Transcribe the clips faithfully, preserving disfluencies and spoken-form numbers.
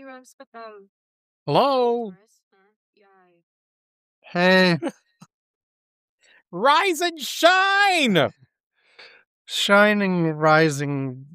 Hello? Hey, Rise and shine! shining, rising.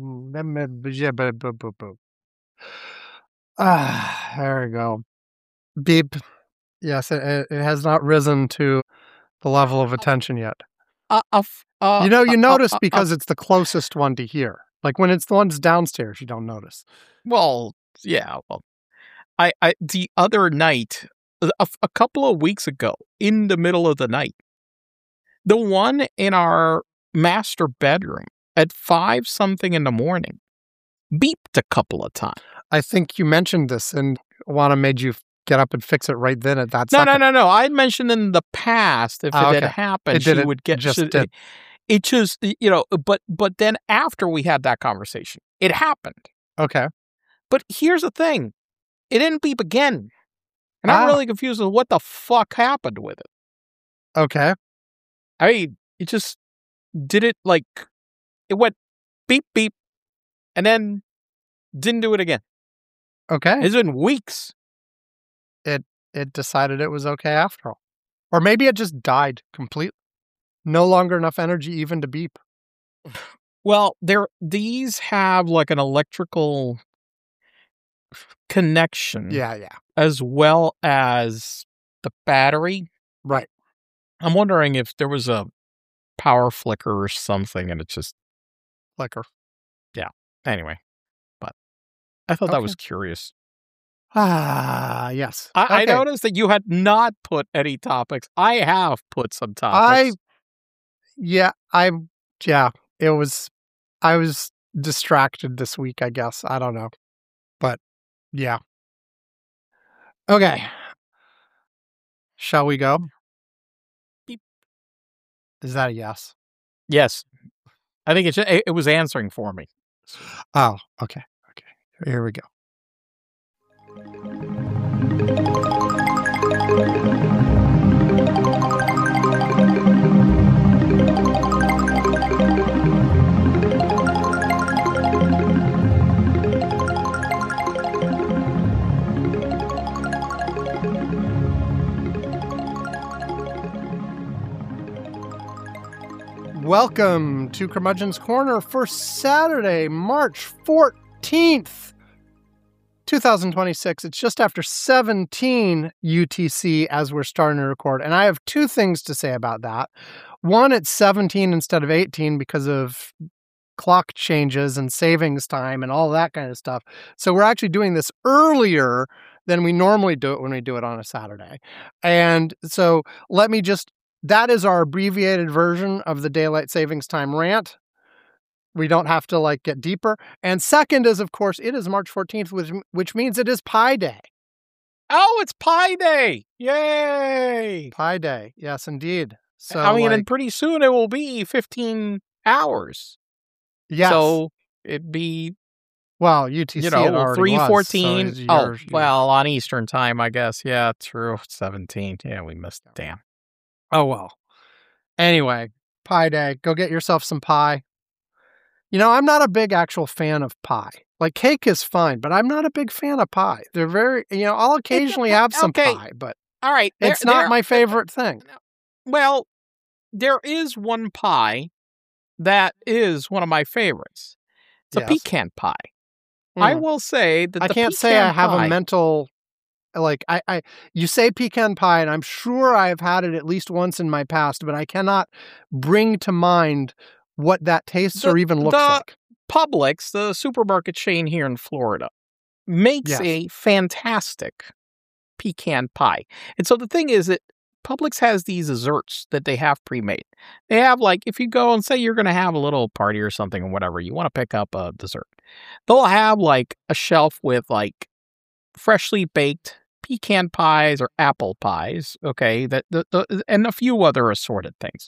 Ah, there we go. Beep. Yes, it, it it has not risen to the level of attention yet. Uh, uh, f- uh, You know, you uh, notice uh, uh, because it's the closest one to here. Like when it's the ones downstairs, you don't notice. well, yeah, well, I, I, the other night, a, a couple of weeks ago, in the middle of the night, the one in our master bedroom at five something in the morning beeped a couple of times. I think you mentioned this, and Juana made you get up and fix it right then at that No, second. no, no, no. I had mentioned in the past if Ah, it had okay. happened, It she didn't, would get just she- did. It just, you know, but but then after we had that conversation, it happened. Okay. But here's the thing. It didn't beep again. And I'm Ah. really confused with what the fuck happened with it. Okay. I mean, it just did it like, it went beep, beep, and then didn't do it again. Okay. It's been weeks. It decided it was okay after all. Or maybe it just died completely. No longer enough energy even to beep. Well, there these have like an electrical connection Yeah, yeah. as well as the battery. Right. I'm wondering if there was a power flicker or something and it just, Flicker. anyway. But I thought that Okay. was curious. Ah, yes. I, I Okay. noticed that you had not put any topics. I have put some I, topics. yeah, I, yeah, it was, I was distracted this week, I guess. I don't know. But, yeah. Okay. Shall we go? Beep. Is that a yes? Yes. I think it, it, it was answering for me. Oh, okay. Okay. Here we go. Welcome to Curmudgeon's Corner for Saturday, March fourteenth, twenty twenty-six. It's just after seventeen U T C as we're starting to record. And I have two things to say about that. One, it's seventeen instead of eighteen because of clock changes and savings time and all that kind of stuff. So we're actually doing this earlier than we normally do it when we do it on a Saturday. And so let me just, that is our abbreviated version of the daylight savings time rant. We don't have to like get deeper. And second is, of course, it is March fourteenth, which, which means it is Pi Day. Oh, it's Pi Day. Yay. Pi Day. Yes, indeed. So I mean, like, and pretty soon it will be fifteen hours. yes. So it'd be, well, U T C you it know, already three was, fourteen. so Oh, you're- you're- well, on Eastern time, I guess. Yeah, true. seventeen. Yeah, we missed. Damn. Oh, well. Anyway, Pi Day. Go get yourself some pie. You know, I'm not a big actual fan of pie. Like, cake is fine, but I'm not a big fan of pie. They're very, you know, I'll occasionally have some okay. pie, but All right. there- it's not there- my favorite thing. Well, there is one pie that is one of my favorites. It's a Yes. pecan pie. I Mm. will say that I the can't say pecan I have pie- a mental, like, I, I, you say pecan pie, and I'm sure I've had it at least once in my past, but I cannot bring to mind what that tastes The- or even looks the- like. Publix, the supermarket chain here in Florida, makes Yes. a fantastic pecan pie. And so the thing is that Publix has these desserts that they have pre-made. They have, like, if you go and say you're going to have a little party or something or whatever, you want to pick up a dessert, they'll have like a shelf with like freshly baked pecan pies or apple pies, okay, that the, the, and a few other assorted things.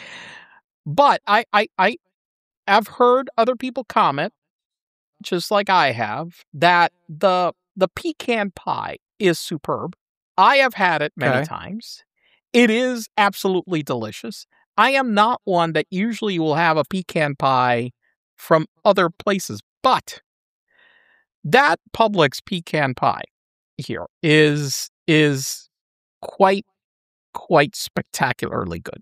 But I, I, I, I've heard other people comment, just like I have, that the the pecan pie is superb. I have had it many Okay. times. It is absolutely delicious. I am not one that usually will have a pecan pie from other places, but that Publix pecan pie here is is quite quite spectacularly good.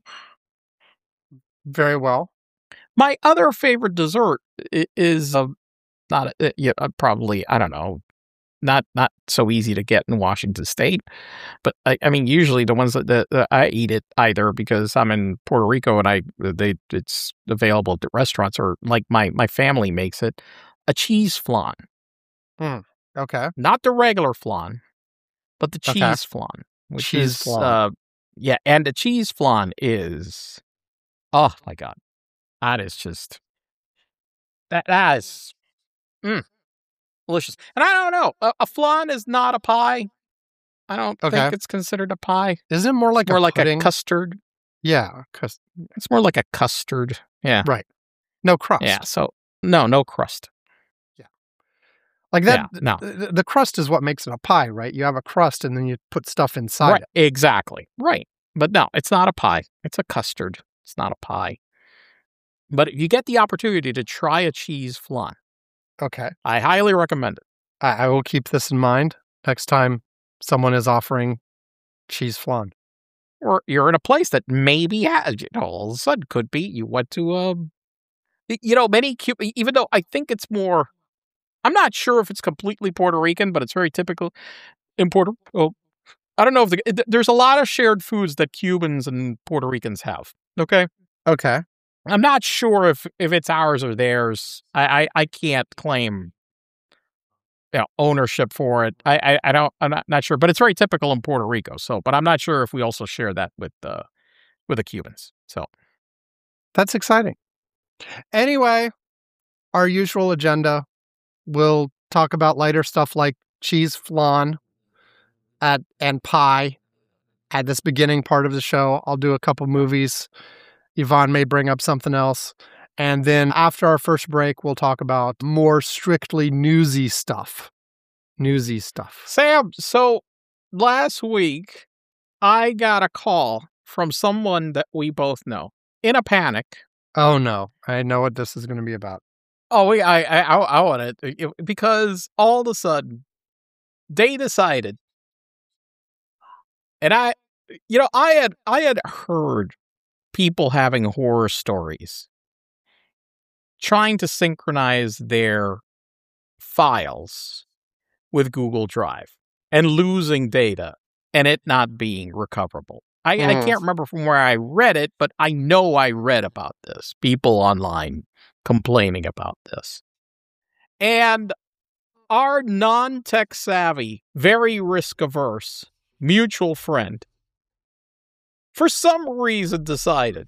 Very well. My other favorite dessert i- is uh, not uh, yeah, uh, probably I don't know, not not so easy to get in Washington State, but I, I mean usually the ones that, that, that I eat it either because I'm in Puerto Rico and I they it's available at the restaurants or like my my family makes it, a cheese flan, Hmm. Okay. not the regular flan, but the Okay. cheese flan, which Cheese is flan. uh yeah, and the cheese flan is oh my god, that is just that that is mm, delicious. And I don't know, a, a flan is not a pie. I don't Okay. think it's considered a pie. Isn't it more like It's more a like pudding? a custard. Yeah. Cus- It's more like a custard. Yeah. right. No crust. Yeah. So no, no crust. Like Yeah. that. No. The, the crust is what makes it a pie, right? You have a crust and then you put stuff inside Right. it. Exactly. Right. But no, it's not a pie. It's a custard. It's not a pie. But if you get the opportunity to try a cheese flan, Okay. I highly recommend it. I, I will keep this in mind next time someone is offering cheese flan. Or you're in a place that maybe has, you know, all of a sudden could be you went to a, you know, many, Cu- even though I think it's more, I'm not sure if it's completely Puerto Rican, but it's very typical in Puerto Rico. I don't know if the, it- there's a lot of shared foods that Cubans and Puerto Ricans have. Okay. Okay. I'm not sure if, if it's ours or theirs. I, I, I can't claim you know, ownership for it. I, I, I don't, I'm not, not sure, but it's very typical in Puerto Rico. So, but I'm not sure if we also share that with the, with the Cubans. So That's exciting. Anyway, our usual agenda. We'll talk about lighter stuff like cheese flan at, and pie at this beginning part of the show. I'll do a couple movies. Yvonne may bring up something else. And then after our first break, we'll talk about more strictly newsy stuff. Newsy stuff. Sam, so last week I got a call from someone that we both know in a panic. Oh no, I know what this is going to be about. Oh, we, I, I, I, I want it it- because all of a sudden they decided, and I, you know, I had, I had heard people having horror stories, trying to synchronize their files with Google Drive and losing data and it not being recoverable. I, I Mm. can't remember from where I read it, but I know I read about this. People online complaining about this. And our non-tech savvy, very risk-averse mutual friend, for some reason decided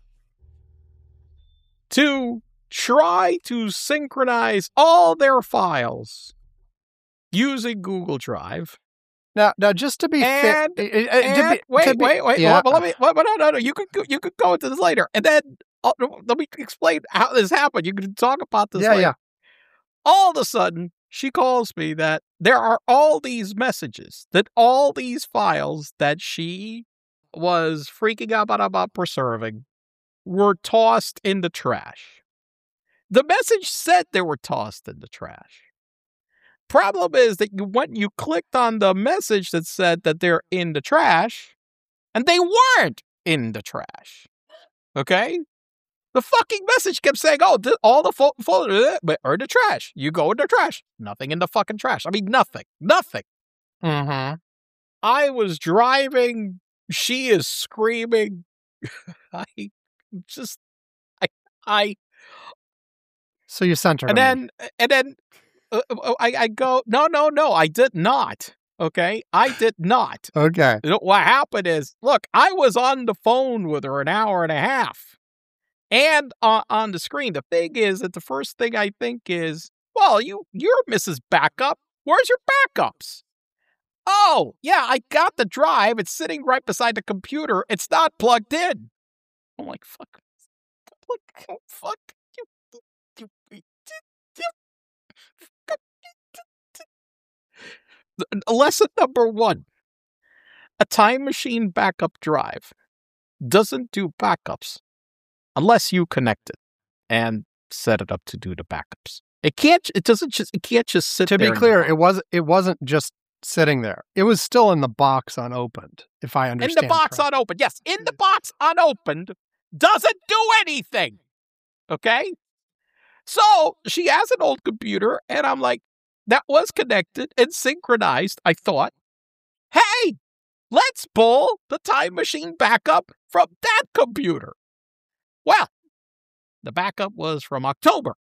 to try to synchronize all their files using Google Drive. Now, now, just to be fair, And, uh, uh, to and be- wait, to be- wait, wait. yeah. Well, let me. Well, no, no, no. You could, go, you could go into this later, and then uh, let me explain how this happened. You can talk about this. Yeah, later. yeah. All of a sudden, she calls me that there are all these messages, that all these files that she was freaking out about, about preserving were tossed in the trash. The message said they were tossed in the trash. Problem is that you went, you clicked on the message that said that they're in the trash, and they weren't in the trash. Okay? The fucking message kept saying, oh, th- all the fo- folders are in the trash. You go in the trash. Nothing in the fucking trash. I mean, nothing. Nothing. Mm-hmm. I was driving. She is screaming. I just, I, I, So you sent her. and to me. then, and then uh, uh, I, I go, no, no, no, I did not. Okay? I did not. Okay. You know, what happened is, look, I was on the phone with her an hour and a half. And uh, on the screen, the thing is that the first thing I think is, well, you, you're Missus Backup. Where's your backups? Oh, yeah, I got the drive. It's sitting right beside the computer. It's not plugged in. I'm like, fuck. Like, fuck. You, you, you, you. Lesson number one. A Time Machine backup drive doesn't do backups unless you connect it and set it up to do the backups. It can't. It doesn't just. It can't just sit To there. be in clear, the it was it wasn't just sitting there. It was still in the box unopened, if I in understand. the box correctly. unopened. Yes, in the box unopened doesn't do anything. Okay. So she has an old computer, and I'm like, that was connected and synchronized. I thought, hey, let's pull the time machine backup from that computer. Well, the backup was from October.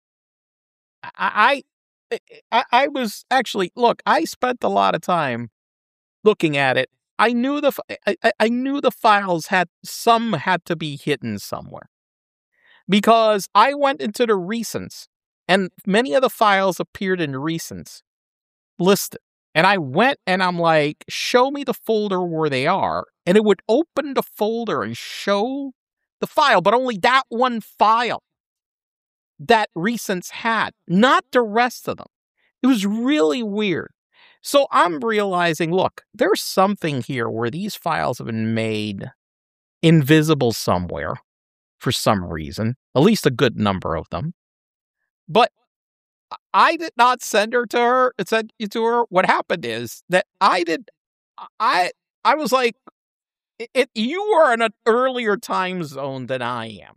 I, I, I, I was actually look. I spent a lot of time looking at it. I knew the I, I- I knew the files had some had to be hidden somewhere because I went into the recents and many of the files appeared in recents listed. And I went and I'm like, show me the folder where they are. And it would open the folder and show the file, but only that one file that recents had, not the rest of them. It was really weird. So I'm realizing, look, there's something here where these files have been made invisible somewhere for some reason, at least a good number of them. But I did not send her to her, send you to her. What happened is that I did, I, I was like, it, it, you are in an earlier time zone than I am.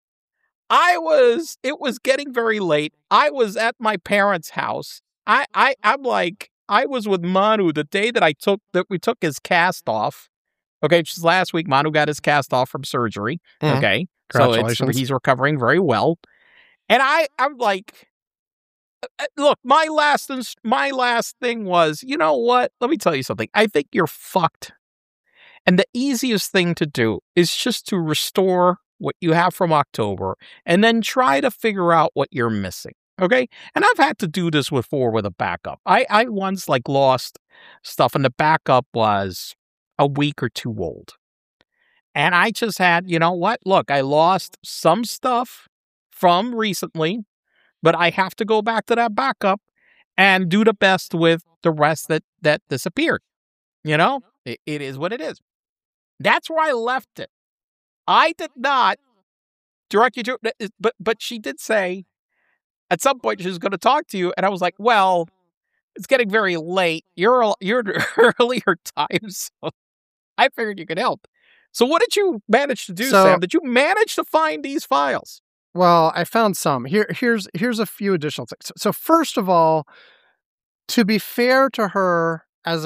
I was, it was getting very late. I was at my parents' house. I, I, I'm like, I was with Manu the day that I took, that we took his cast off. Okay. Just last week, Manu got his cast off from surgery. Mhm. Okay. So it's, Congratulations. he's recovering very well. And I, I'm like, uh, look, my last, ins- my last thing was, you know what? Let me tell you something. I think you're fucked. And the easiest thing to do is just to restore what you have from October and then try to figure out what you're missing. Okay. And I've had to do this before with a backup. I, I once like lost stuff and the backup was a week or two old. And I just had, you know what? Look, I lost some stuff from recently, but I have to go back to that backup and do the best with the rest that, that disappeared. You know, it, it is what it is. That's where I left it. I did not direct you to it, but but she did say at some point she was going to talk to you, and I was like, well, it's getting very late. You're a- you're at earlier time, so I figured you could help. So what did you manage to do, So- Sam? Did you manage to find these files? Well, I found some. Here, here's here's a few additional things. So, so first of all, to be fair to her, as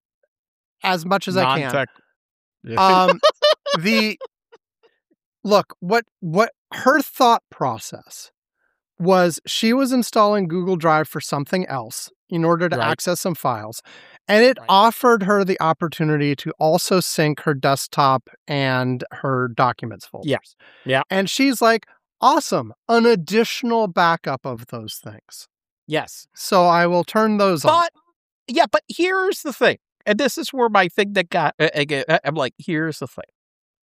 as much as I can, Non-tech. um, the look what what her thought process was. She was installing Google Drive for something else in order to Right. access some files, and it Right. offered her the opportunity to also sync her desktop and her documents folders. Yes. Yeah. And she's like, awesome, an additional backup of those things. Yes. So I will turn those on. But yeah, but here's the thing, and this is where my thing that got. Uh, uh, I'm like, here's the thing.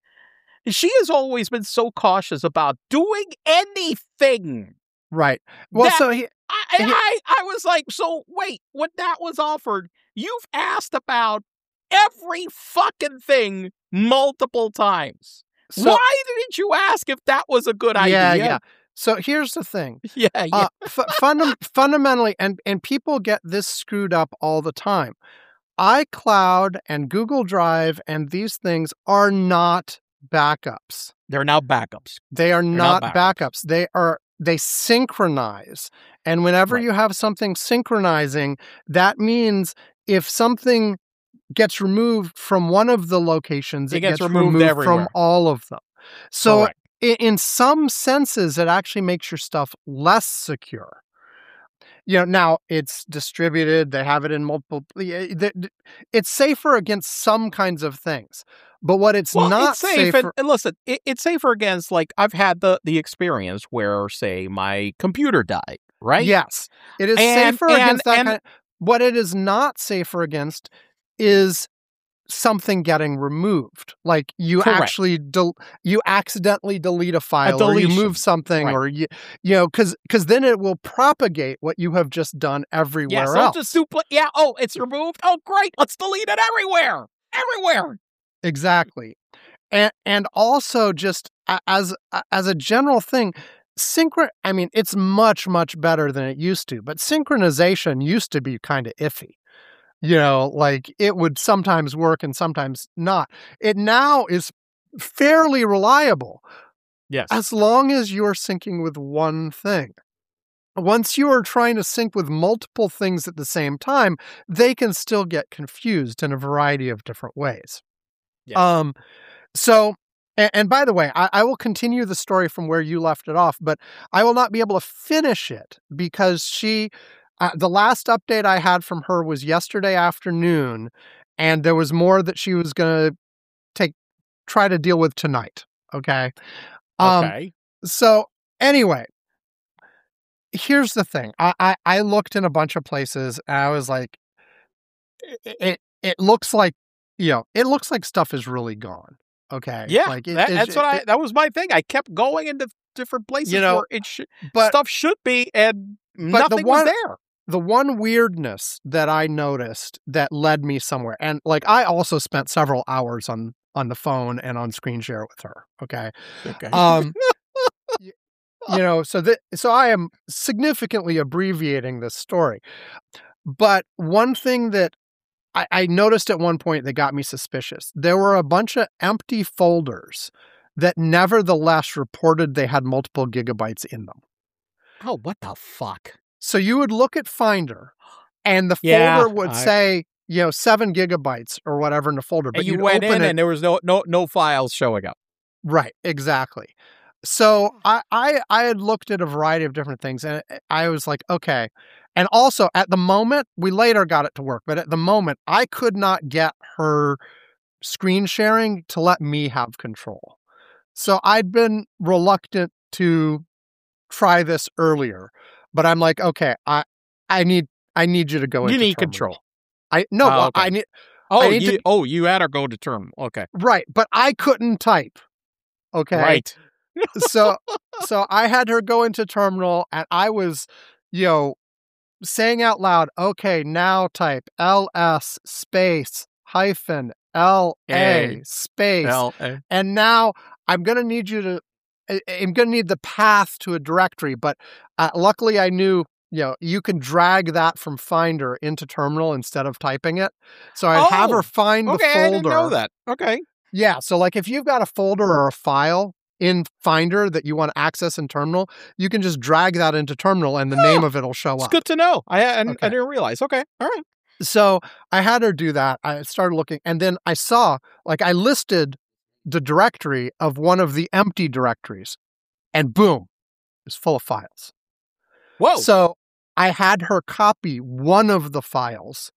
She has always been so cautious about doing anything. Right. Well, That- so he, I, and He- I, I was like, so wait, when that was offered, you've asked about every fucking thing multiple times. so Why didn't you ask if that was a good yeah, idea? yeah. So here's the thing. yeah, yeah. Uh, f- fundam- fundamentally, and and people get this screwed up all the time. iCloud and Google Drive and these things are not backups. They're now backups. They are not not backups. backups. They are they synchronize. And whenever Right. you have something synchronizing, that means if something gets removed from one of the locations, It it, gets gets, removed removed, everywhere. from all of them. So Correct. i- in some senses, it actually makes your stuff less secure. You know, now it's distributed. They have it in multiple. yeah, th- th- It's safer against some kinds of things, but what it's Well, not it's safe. safer. And, and listen, it, it's safer against, like, I've had the, the experience where, say, my computer died, right? Yes, it is And- safer and- against that and- kind. Of, what it is not safer against is something getting removed. Like you Correct. actually del- you accidentally delete a file, or you deletion. move something, Right. or you you know, because because then it will propagate what you have just done everywhere Yeah, so else. just dupli- yeah, oh, it's removed. Oh, great. Let's delete it everywhere. Everywhere. Exactly. And and also just a- as as a general thing, synchron I mean, it's much, much better than it used to, but synchronization used to be kind of iffy. You know, like it would sometimes work and sometimes not. It now is fairly reliable. Yes. As long as you're syncing with one thing. Once you are trying to sync with multiple things at the same time, they can still get confused in a variety of different ways. Yeah. Um, so, and, and by the way, I, I will continue the story from where you left it off, but I will not be able to finish it because she, uh, the last update I had from her was yesterday afternoon, and there was more that she was going to take, try to deal with tonight. Okay. Um, Okay. So anyway, here's the thing. I, I, I looked in a bunch of places and I was like, it, it, it looks like, you know, it looks like stuff is really gone. Okay. Yeah, Like it, that, it- that's what I. it- That was my thing. I kept going into different places You know, where it should but stuff should be, and the nothing one- was there. the one weirdness that I noticed that led me somewhere, and like I also spent several hours on on the phone and on screen share with her. Okay. Okay. Um, y- you know, so that so I am significantly abbreviating this story. But one thing that I, I noticed at one point that got me suspicious, there were a bunch of empty folders that nevertheless reported they had multiple gigabytes in them. Oh, what the fuck? So you would look at Finder and the Yeah, folder would I- say, you know, seven gigabytes or whatever in the folder. But And you you'd went open in it, and there was no no no files showing up. Right, exactly. So I, I I had looked at a variety of different things and I was like, okay. And also at the moment, we later got it to work, but at the moment I could not get her screen sharing to let me have control. So I'd been reluctant to try this earlier, but I'm like, okay, I I need I need you to go You into need terminal. control. I no, Oh, well, okay. I need Oh, need you to- oh you had her go to terminal. Okay, right, but I couldn't type. Okay. right. so so I had her go into terminal and I was, you know, saying out loud, okay, now type L S space hyphen L A A. space. Well, eh, And now I'm going to need you to, I- I'm going to need the path to a directory. But uh, luckily I knew, you know, you can drag that from Finder into terminal instead of typing it. So I'd have Oh, her find the okay, folder. I didn't know that. Okay. Yeah. So, like, if you've got a folder or a file in Finder that you want to access in Terminal, you can just drag that into Terminal and the Oh, name of it will show It's up. good to know. I I, Okay. I didn't realize. Okay. All right. So, I had her do that. I started looking, and then I saw, like, I listed the directory of one of the empty directories, and boom, it's full of files. Whoa. So, I had her copy one of the files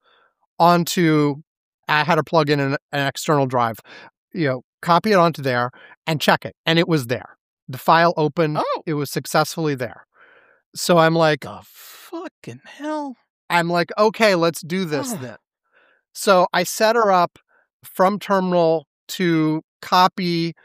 onto, I had her plug in an, an external drive, you know, copy it onto there and check it. And it was there. The file opened. Oh. It was successfully there. So I'm like, the fucking hell. I'm like, okay, let's do this Oh. then. So I set her up from terminal to copy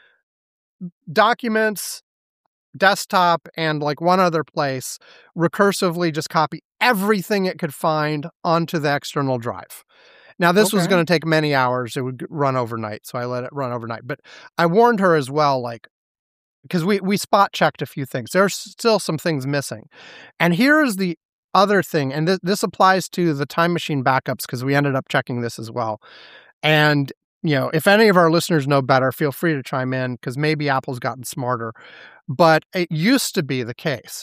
documents, desktop, and like one other place, recursively just copy everything it could find onto the external drive. Now, this was Okay. going to take many hours. It would run overnight, so I let it run overnight. But I warned her as well, like, because we, we spot checked a few things. There's still some things missing. And here's the other thing, and th- this applies to the Time Machine backups, because we ended up checking this as well. And, you know, if any of our listeners know better, feel free to chime in, because maybe Apple's gotten smarter. But it used to be the case.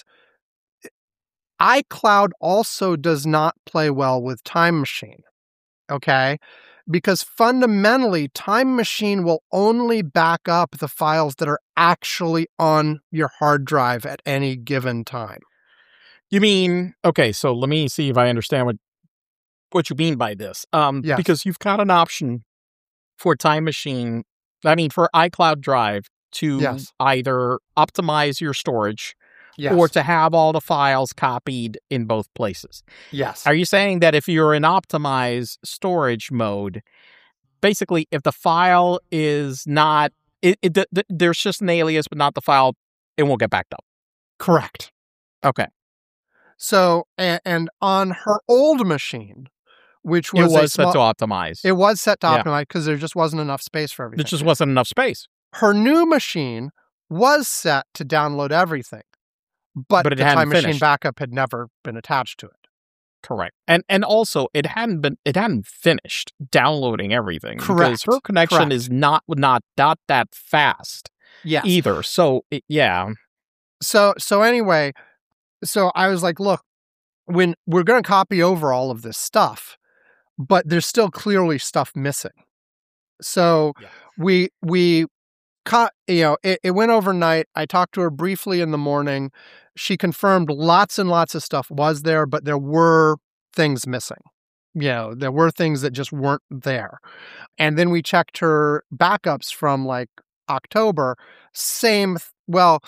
iCloud also does not play well with Time Machine. Okay, because fundamentally, Time Machine will only back up the files that are actually on your hard drive at any given time. You mean, okay, so let me see if I understand what what you mean by this. Um, Yes. Because you've got an option for Time Machine, I mean, for iCloud Drive to Yes. either optimize your storage Yes. or to have all the files copied in both places. yes. Are you saying that if you're in optimize storage mode, basically if the file is not, it, it th- th- there's just an alias, but not the file, it won't get backed up? Correct. Okay. So, and, and on her old machine, which It was, was a set small, to optimize. it was set to Yeah. optimize because there just wasn't enough space for everything. There just wasn't enough space. Her new machine was set to download everything. but, But it the hadn't Time Machine finished. backup had never been attached to it. Correct. And and also it hadn't been it hadn't finished downloading everything because Correct. her connection Correct. is not not not that fast Yes. either. So it, yeah. So so anyway, so I was like, look, when we're going to copy over all of this stuff, but there's still clearly stuff missing. So Yeah. we we cut, you know, it, it went overnight. I talked to her briefly in the morning. She confirmed lots and lots of stuff was there, but there were things missing. You know, there were things that just weren't there. And then we checked her backups from like October. Same, well,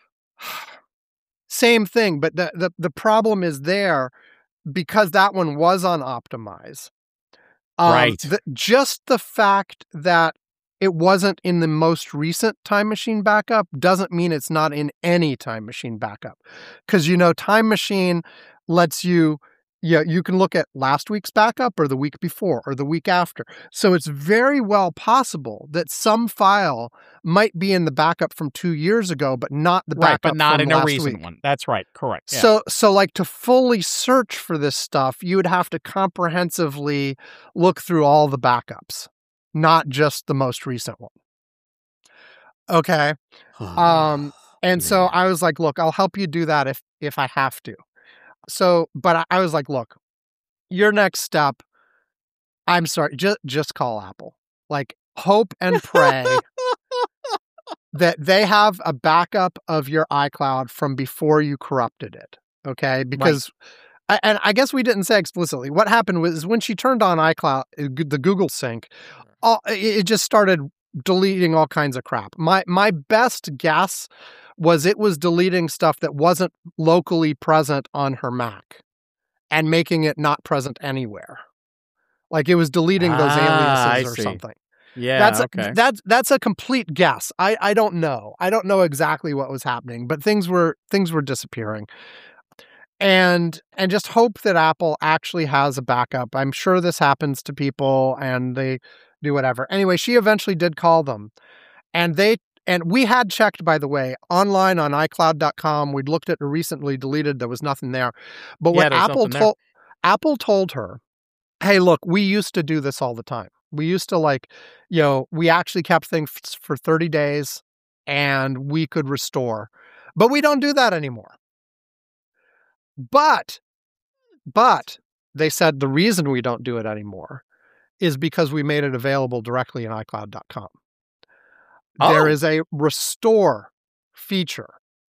same thing. But the, the, the problem is there because that one was on Optimize. Um, Right. The, just the fact that it wasn't in the most recent Time Machine backup doesn't mean it's not in any Time Machine backup. Because, you know, Time Machine lets you, yeah, you can look at last week's backup or the week before or the week after. So it's very well possible that some file might be in the backup from two years ago, but not the Right, backup but not from in a last recent week. one. That's right. Correct. Yeah. So, so like to fully search for this stuff, you would have to comprehensively look through all the backups, not just the most recent one. Okay. Um, and so Man. I was like, look, I'll help you do that if, if I have to. So, but I, I was like, look, your next step, I'm sorry, just, just call Apple. Like, hope and pray that they have a backup of your iCloud from before you corrupted it. Okay. Because, I, and I guess we didn't say explicitly, what happened was when she turned on iCloud, the Google Sync, all, it just started deleting all kinds of crap. My, my best guess was it was deleting stuff that wasn't locally present on her Mac and making it not present anywhere. Like it was deleting those Ah, I aliases or see. something. Yeah. That's okay. a, that's that's a complete guess. I, I don't know. I don't know exactly what was happening, but things were things were disappearing. And and just hope that Apple actually has a backup. I'm sure this happens to people and they do whatever. Anyway, she eventually did call them. And they and we had checked, by the way, online on i cloud dot com. We'd looked at the recently deleted, there was nothing there. But Yeah, what there's Apple nothing there. told Apple told her, hey, look, we used to do this all the time. We used to like, you know, we actually kept things for thirty days and we could restore. But we don't do that anymore. But, but they said the reason we don't do it anymore is because we made it available directly in i cloud dot com. Oh. There is a restore feature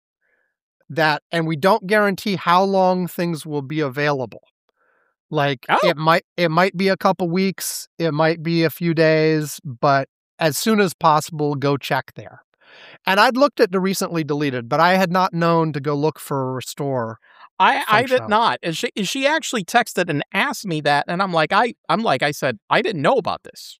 that, and we don't guarantee how long things will be available. Like Oh. it might, it might be a couple weeks, it might be a few days, but as soon as possible, go check there. And I'd looked at the recently deleted, but I had not known to go look for a restore. I, I did functionality. not. And she she actually texted and asked me that, and I'm like, I I'm like I said, I didn't know about this.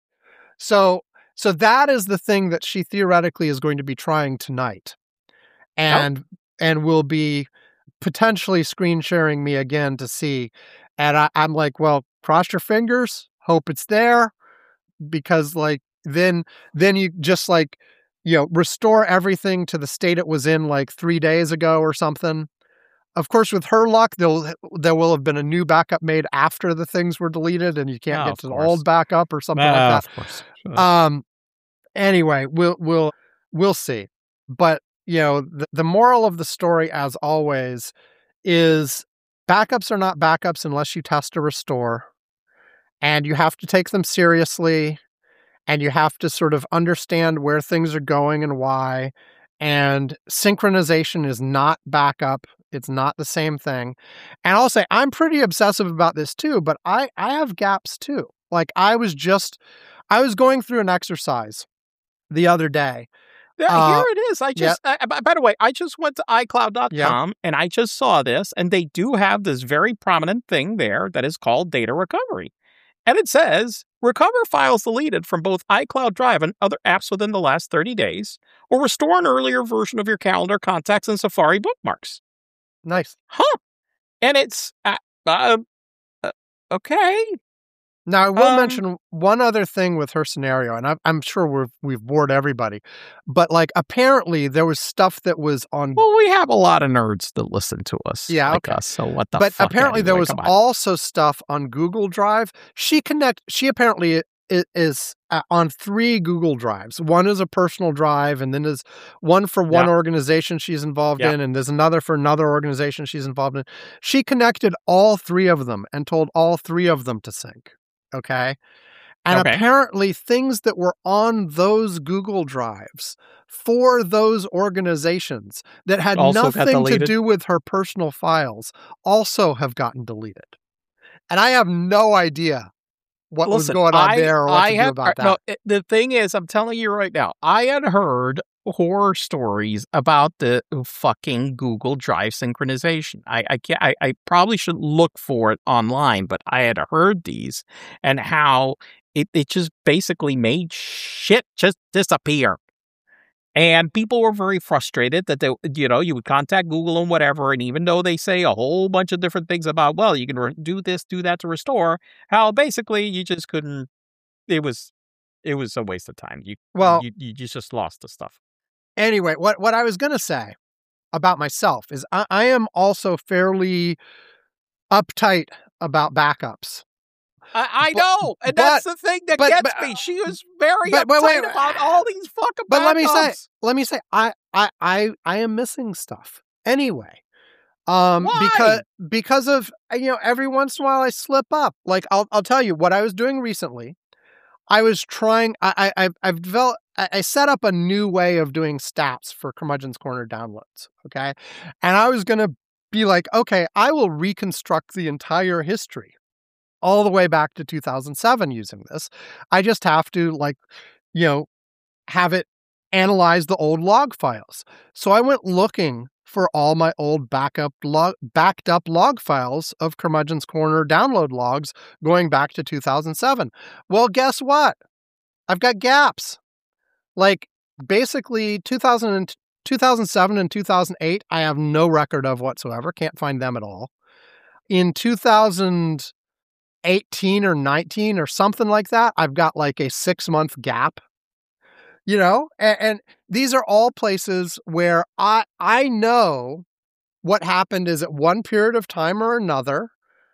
So so that is the thing that she theoretically is going to be trying tonight. And oh. and will be potentially screen sharing me again to see. And I, I'm like, well, cross your fingers, hope it's there. Because like then then you just like, you know, restore everything to the state it was in like three days ago or something. Of course, with her luck, there'll there will have been a new backup made after the things were deleted, and you can't Oh, get of to the course. old backup or something Uh, like that. of course. Sure. Um. Anyway, we'll we'll we'll see. But you know, the, the moral of the story, as always, is backups are not backups unless you test a restore, and you have to take them seriously, and you have to sort of understand where things are going and why. And synchronization is not backup. It's not the same thing. And I'll say I'm pretty obsessive about this too, but I, I have gaps too. Like I was just, I was going through an exercise the other day. Yeah, Uh, here it is. I just, I, by by the way, I just went to i cloud dot com Yeah. and I just saw this, and they do have this very prominent thing there that is called data recovery. And it says, recover files deleted from both iCloud Drive and other apps within the last thirty days, or restore an earlier version of your calendar, contacts, and Safari bookmarks. Nice. Huh. And it's, uh, uh, uh, okay. Now, I will Um, mention one other thing with her scenario, and I'm, I'm sure we've, we've bored everybody, but like apparently there was stuff that was on. Well, we have a lot of nerds that listen to us Yeah, like okay. us, so what the But fuck apparently there anyway? was Come on. also stuff on Google Drive. She connect. She apparently i- is uh, on three Google Drives. One is a personal drive, and then there's one for one Yeah. organization she's involved Yeah. in, and there's another for another organization she's involved in. She connected all three of them and told all three of them to sync. Okay. And Okay. apparently things that were on those Google Drives for those organizations that had Also got nothing to deleted? do with her personal files also have gotten deleted. And I have no idea what was Listen, going on I there or what I to do have about no, that. it- the thing is, I'm telling you right now, I had heard horror stories about the fucking Google Drive synchronization. I I can't. I, I probably should look for it online, but I had heard these and how it it just basically made shit just disappear. And people were very frustrated that they, you know, you would contact Google and whatever, and even though they say a whole bunch of different things about, well, you can re- do this, do that to restore, how basically you just couldn't. It was, it was a waste of time. You, Well, you, you just lost the stuff. anyway, what, what I was going to say about myself is I, I am also fairly uptight about backups. I, I But- know, and but- that's the thing that but- gets but- me. She was very but- uptight but wait, about all these fucking. But let me say, backups. let me say, I, I, I, I am missing stuff anyway. Um, Why? because because of you know, every once in a while I slip up. Like I'll I'll tell you what I was doing recently. I was trying. I I I've, I've developed. I, I set up a new way of doing stats for Curmudgeon's Corner downloads. Okay, and I was gonna be like, okay, I will reconstruct the entire history all the way back to two thousand seven using this. I just have to like, you know, have it analyze the old log files. So I went looking for all my old backup log, backed up log files of Curmudgeon's Corner download logs going back to two thousand seven. Well, guess what? I've got gaps. Like basically two thousand and, two thousand seven and two thousand eight, I have no record of whatsoever. Can't find them at all. In two thousand eighteen or nineteen or something like that, I've got like a six month gap. You know, and, and these are all places where I I know what happened is at one period of time or another,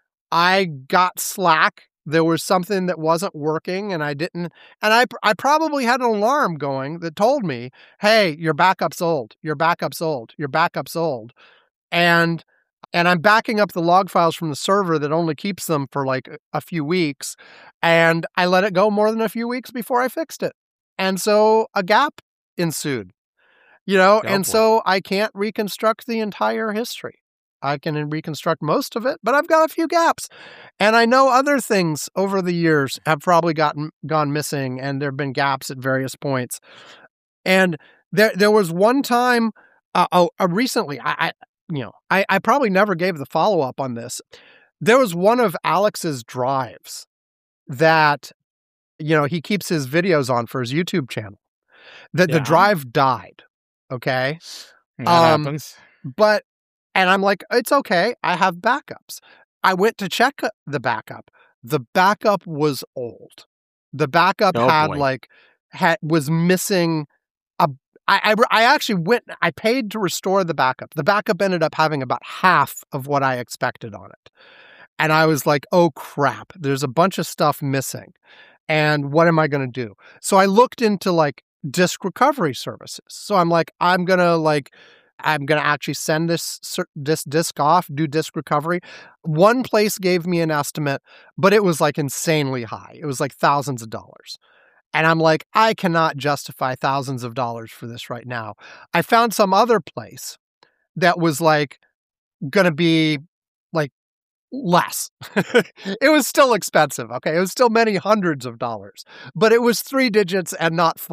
I got slack. There was something that wasn't working and I didn't, and I, I probably had an alarm going that told me, hey, your backup's old, your backup's old, your backup's old. And, and I'm backing up the log files from the server that only keeps them for like a few weeks. And I let it go more than a few weeks before I fixed it. And so a gap ensued, you know, Oh, and boy. so I can't reconstruct the entire history. I can reconstruct most of it, but I've got a few gaps. And I know other things over the years have probably gotten gone missing, and there have been gaps at various points. And there there was one time, uh, oh, uh, recently, I, I you know, I, I probably never gave the follow up on this. There was one of Alex's drives that, you know, he keeps his videos on for his YouTube channel. That the Yeah. drive died. Okay. That Um, happens. But, and I'm like, it's okay. I have backups. I went to check the backup. The backup was old. The backup Oh, had boy. like, had, was missing a, I, I, I actually went, I paid to restore the backup. The backup ended up having about half of what I expected on it. And I was like, oh crap, there's a bunch of stuff missing. And what am I going to do? So I looked into like disk recovery services. So I'm like, I'm going to like, I'm going to actually send this, this disk off, do disk recovery. One place gave me an estimate, but it was like insanely high. It was like thousands of dollars. And I'm like, I cannot justify thousands of dollars for this right now. I found some other place that was like going to be like less. It was still expensive. Okay. It was still many hundreds of dollars, but it was three digits and not four.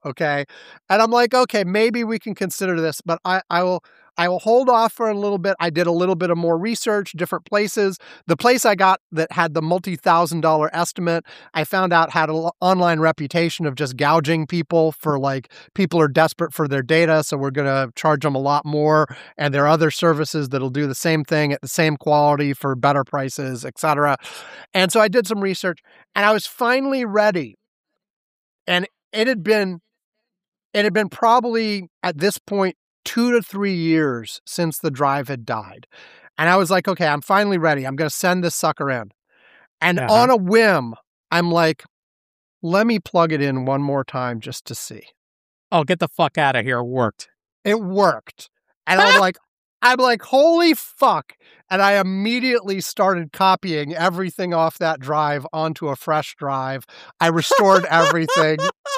Okay. And I'm like, okay, maybe we can consider this, but I, I will I will hold off for a little bit. I did a little bit of more research, different places. The place I got that had the multi-thousand dollar estimate, I found out had an online reputation of just gouging people for like, people are desperate for their data, so we're going to charge them a lot more. And there are other services that'll do the same thing at the same quality for better prices, et cetera. And so I did some research and I was finally ready. And it had been, it had been probably at this point, two to three years since the drive had died. And I was like, okay, I'm finally ready. I'm going to send this sucker in. And Uh-huh. on a whim, I'm like, let me plug it in one more time just to see. Oh, get the fuck out of here. It worked. It worked. And I'm like, I'm like, holy fuck. And I immediately started copying everything off that drive onto a fresh drive. I restored everything.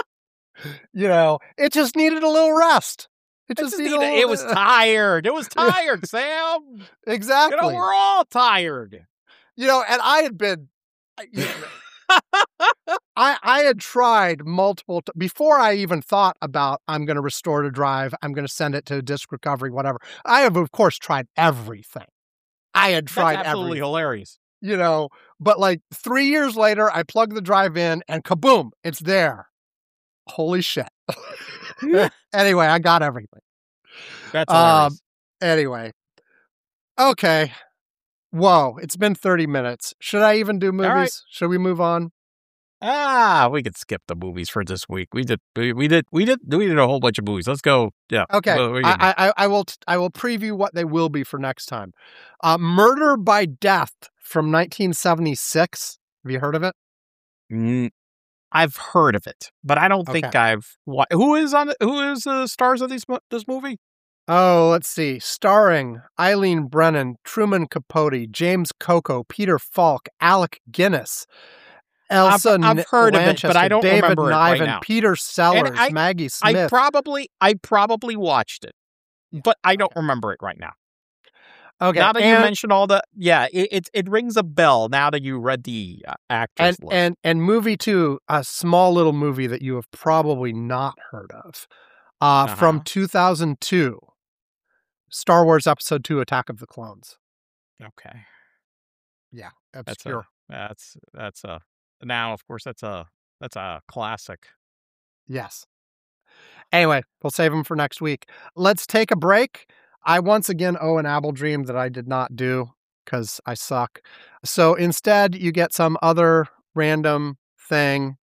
You know, it just needed a little rest. It just, just needed, needed, a little, it was tired. It was tired, Sam. Exactly. You know, we're all tired. You know, and I had been, you know, I I had tried multiple t- before I even thought about I'm going to restore the drive. I'm going to send it to disk recovery, whatever. I have, of course, tried everything. I had tried That's absolutely everything. hilarious. You know, but like three years later, I plug the drive in and kaboom, it's there. Holy shit. Anyway, I got everything. That's hilarious. Um, anyway. Okay. Whoa, it's been thirty minutes. Should I even do movies? right. Should we move on? Ah, we could skip the movies for this week. We did, we, we did, we did, we did a whole bunch of movies. Let's go. Yeah. Okay. Well, we can- I, I, I will, I will preview what they will be for next time. Uh, Murder by Death from nineteen seventy-six. Have you heard of it? Mm, I've heard of it, but I don't think Okay. I've. Wa- who is on? The, who is the stars of these mo- this movie? Oh, let's see. Starring Eileen Brennan, Truman Capote, James Coco, Peter Falk, Alec Guinness, Elsa I've- I've N- heard of it, Lanchester, but I don't David remember it right Niven, now. Peter Sellers, I- Maggie I Smith. probably, I probably watched it, but I don't remember it right now. Okay, Now that you and, mentioned all the, yeah, it, it it rings a bell. Now that you read the uh, actors and, list. and and movie two, a small little movie that you have probably not heard of, uh, Uh-huh. from two thousand two, Star Wars Episode two: Attack of the Clones. Okay, Yeah, that's obscure. a, that's that's a now of course that's a that's a classic. Yes. Anyway, we'll save them for next week. Let's take a break. I once again owe an Apple Dream that I did not do because I suck. So instead, you get some other random thing.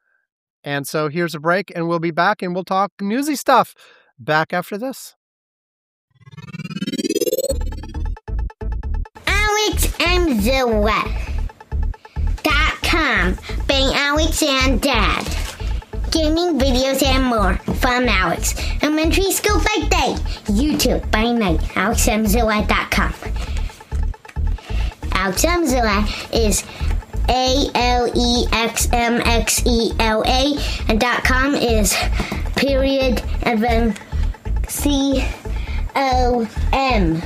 And so here's a break, and we'll be back, and we'll talk newsy stuff. Back after this. Alex and Zilla dot com. Being Alex and Dad. Gaming, videos, and more from Alex. Elementary school by day. YouTube by night. AlexMzilla dot com. AlexMzilla is A L E X M X E L A, and dot com is period and then C O M.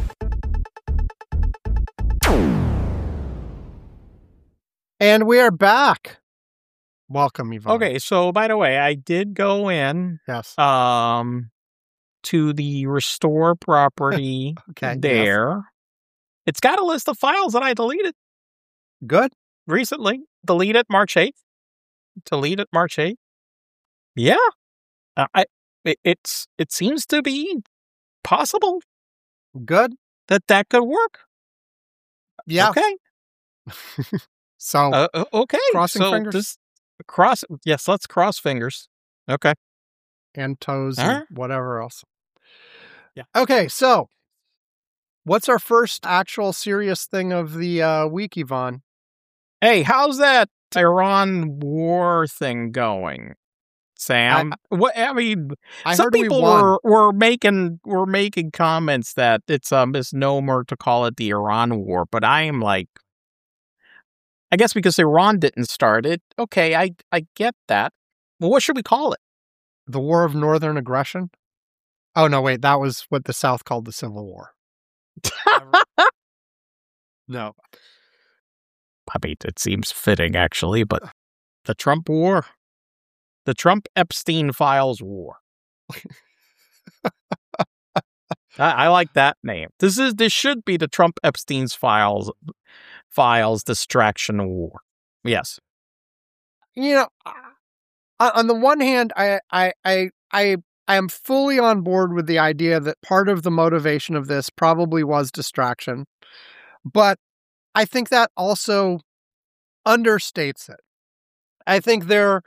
And we are back. Welcome, Yvonne. Okay, so by the way, I did go in Yes. um to the restore property Okay. yes. there. It's got a list of files that I deleted Good. recently. Deleted March eighth. Deleted March eighth. Yeah. Uh, I it, it's it seems to be possible Good. that that could work. Yeah. Okay. So Uh, uh, okay. Crossing so fingers? This, cross. Yes, let's cross fingers. Okay. and toes All and right. whatever else. Yeah. Okay, so what's our first actual serious thing of the uh, week, Yvonne? Hey, how's that Iran war thing going, Sam? what I mean, I some heard we people won. were, were making were making comments that it's a misnomer to call it the Iran war, but I am like, I guess because Iran didn't start it. Okay, I I get that. Well, what should we call it? The War of Northern Aggression? Oh, no, wait, that was what the South called the Civil War. No. I mean, it seems fitting actually, but the Trump war. The Trump Epstein Files War. I, I like that name. This is this should be the Trump Epstein's Files Files Distraction War. Yes. You know, on the one hand, I I I I I am fully on board with the idea that part of the motivation of this probably was distraction, but I think that also understates it. I think there,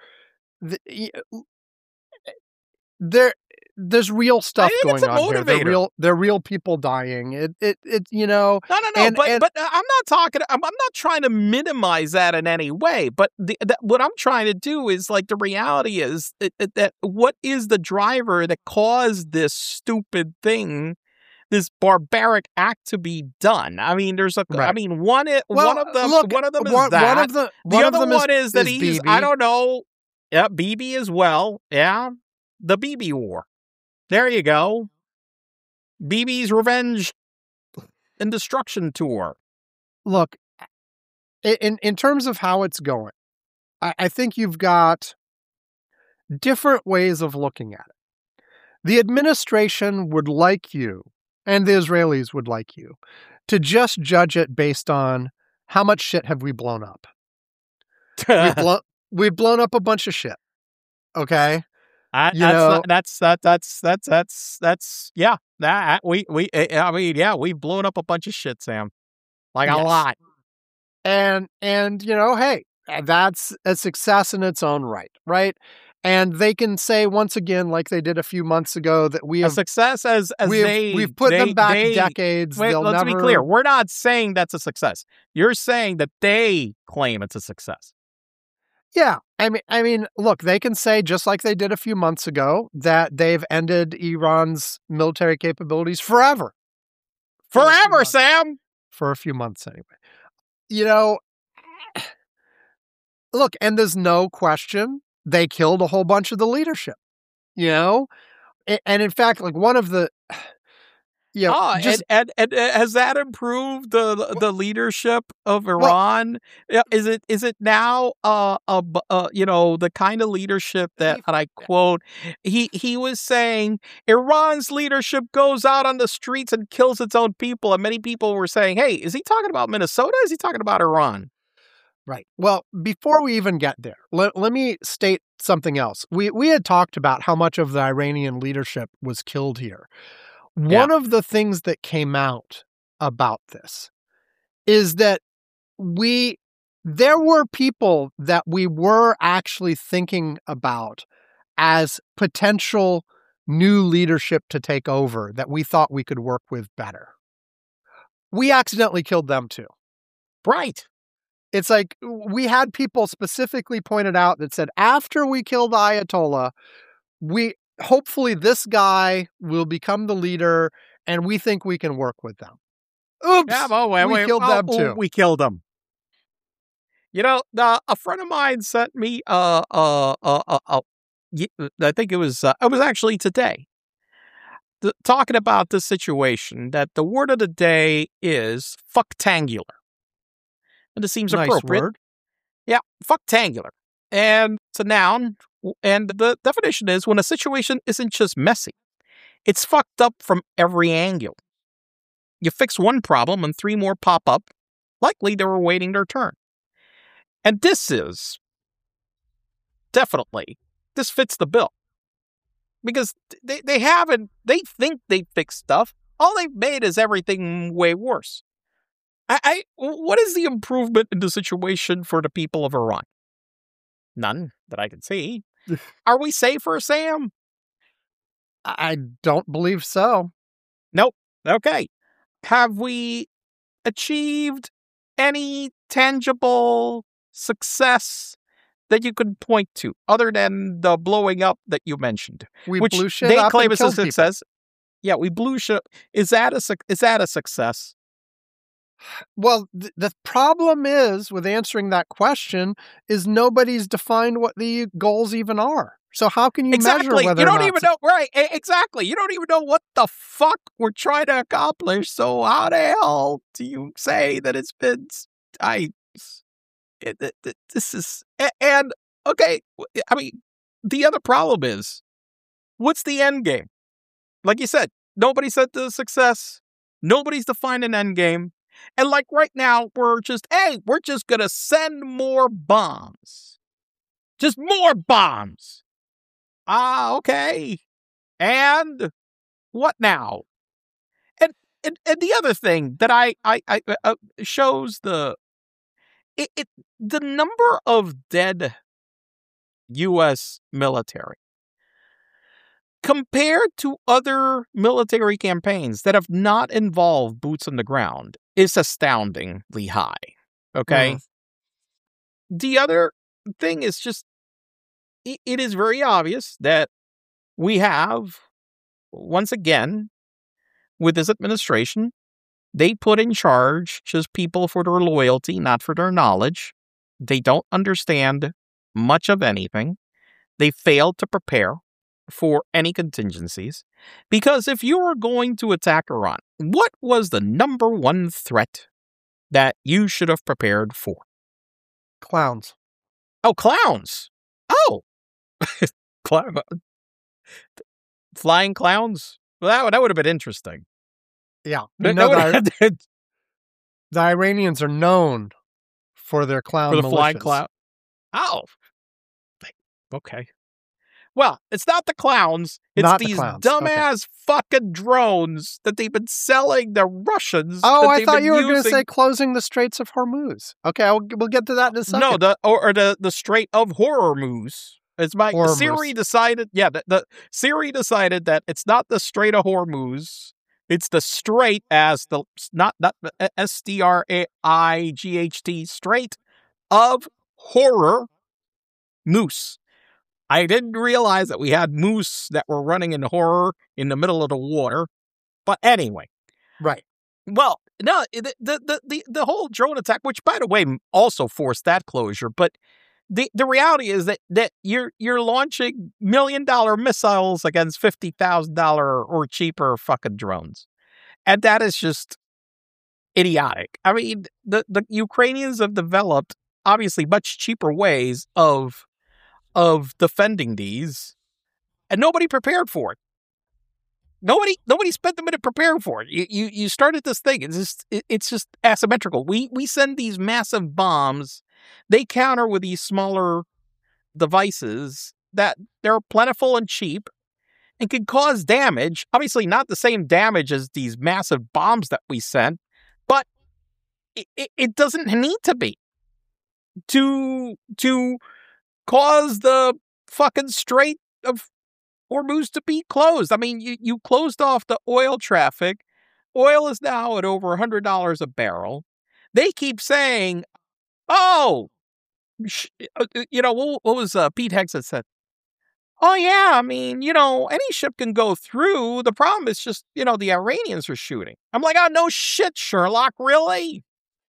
there, there's real stuff I think going it's a on here. There motivator. real, there are real people dying. It, it, it. You know, No, no, no. and- but and- but uh, I'm not talking. I'm, I'm not trying to minimize that in any way. But the, the, what I'm trying to do is like the reality is that, that, that what is the driver that caused this stupid thing, this barbaric act to be done? I mean, there's a. I Right. mean, one i- Well, one of them. look, one of them is one, that. one of the the one other of them one is, is, that is he's. B B. I don't know. Yeah, B B as well. Yeah, the B B war. There you go. B B's Revenge and Destruction Tour. Look, i- in in terms of how it's going, I, I think you've got different ways of looking at it. The administration would like you, and the Israelis would like you, to just judge it based on how much shit have we blown up. We've, blo- we've blown up a bunch of shit. Okay? I, You that's know- not, that's that that's that's that's that's yeah. That we we I mean yeah, we've blown up a bunch of shit, Sam. Like a Yes. lot. And, and you know, hey, that's a success in its own right, right? And they can say once again, like they did a few months ago, that we A have success as as we've, they we've put they, them back they, decades. Wait, They'll let's never... be clear. We're not saying that's a success. You're saying that they claim it's a success. Yeah, I mean, I mean, look, they can say just like they did a few months ago that they've ended Iran's military capabilities forever. For a few Forever, months. Sam. For a few months, anyway. You know, look, and there's no question they killed a whole bunch of the leadership. You know, A- and in fact, like one of the, you know, Oh, just and, and, and uh, has that improved the the leadership of Iran? Yeah, is it is it now uh, a b- uh you know the kind of leadership that, and I quote, he he was saying Iran's leadership goes out on the streets and kills its own people, and many people were saying, hey, is he talking about Minnesota? Is he talking about Iran? Right. Well, before we even get there, let, let me state something else. We we had talked about how much of the Iranian leadership was killed here. One of the things that came out about this is that we there were people that we were actually thinking about as potential new leadership to take over that we thought we could work with better. We accidentally killed them too. Right. It's like we had people specifically pointed out that said, after we kill the Ayatollah, we hopefully this guy will become the leader and we think we can work with them. Oops. Yeah, well, wait, we wait, killed oh, them oh, too. We killed them. You know, uh, a friend of mine sent me uh uh uh, uh, uh y- I think it was uh, it was actually today. Th- talking about this situation, that the word of the day is fucktangular. And this seems Nice appropriate. word. Yeah, fucktangular. And it's a noun. And the definition is when a situation isn't just messy, it's fucked up from every angle. You fix one problem and three more pop up. Likely they were waiting their turn. And this is definitely, this fits the bill. Because they, they haven't, they think they fixed stuff. All they've made is everything way worse. I, I what is the improvement in the situation for the people of Iran? None that I can see. Are we safer, Sam? I don't believe so. Nope. Okay. Have we achieved any tangible success that you could point to other than the blowing up that you mentioned? We which blew shit they up claim and is a killed people. success. Yeah, we blew shit. Is that a suc- is that a success? Well, th- the problem is with answering that question is nobody's defined what the goals even are. So how can you measure Exactly. whether You or don't not even so- know. Right. e- Exactly. You don't even know what the fuck we're trying to accomplish. So how the hell do you say that it's been? s- I. It, it, it- this is a- and okay. I mean, the other problem is, what's the end game? Like you said, nobody said the success. Nobody's defined an end game. And like right now, we're just, hey, we're just going to send more bombs. Just more bombs. Ah, okay. And what now? And and, and the other thing that I, I, I uh, shows the, it, it the number of dead U S military compared to other military campaigns that have not involved boots on the ground is astoundingly high. Okay. Mm. The other thing is just, it, it is very obvious that we have, once again, with this administration, they put in charge just people for their loyalty, not for their knowledge. They don't understand much of anything. They failed to prepare for any contingencies. Because if you were going to attack Iran, what was the number one threat that you should have prepared for? Clowns. Oh, clowns. Oh. Clown. Flying clowns? Well, that, that would have been interesting. Yeah. You know, the, the Iranians are known for their clown For the militias. flying clown. Oh. Okay. Well, it's not the clowns. It's not these the clowns. dumbass okay. fucking drones that they've been selling the Russians. Oh, I thought you were using. going to say closing the Straits of Hormuz. Okay, I'll, we'll get to that in a second. No, the or, or the the Strait of Hormuz. It's my Hormuz. Siri decided. Yeah, the, the Siri decided that it's not the Strait of Hormuz. It's the Strait as the not not S T R A I G H T Strait of Horror Moose. I didn't realize that we had moose that were running in horror in the middle of the water. But anyway. Right. Well, no, the the the, the whole drone attack, which, by the way, also forced that closure. But the, the reality is that, that you're you're launching million-dollar missiles against fifty thousand dollars or cheaper fucking drones. And that is just idiotic. I mean, the, the Ukrainians have developed, obviously, much cheaper ways of... of defending these, and nobody prepared for it. Nobody, nobody spent the minute preparing for it. You, you, you started this thing. It's just, it, it's just asymmetrical. We, we send these massive bombs. They counter with these smaller devices that they're plentiful and cheap and can cause damage. Obviously, not the same damage as these massive bombs that we sent, but it, it, it doesn't need to be to to. cause the fucking Strait of Hormuz to be closed. I mean, you, you closed off the oil traffic. Oil is now at over one hundred dollars a barrel. They keep saying, oh, sh- you know, what, what was uh, Pete Hegseth said? Oh, yeah, I mean, you know, any ship can go through. The problem is just, you know, the Iranians are shooting. I'm like, oh, no shit, Sherlock, really?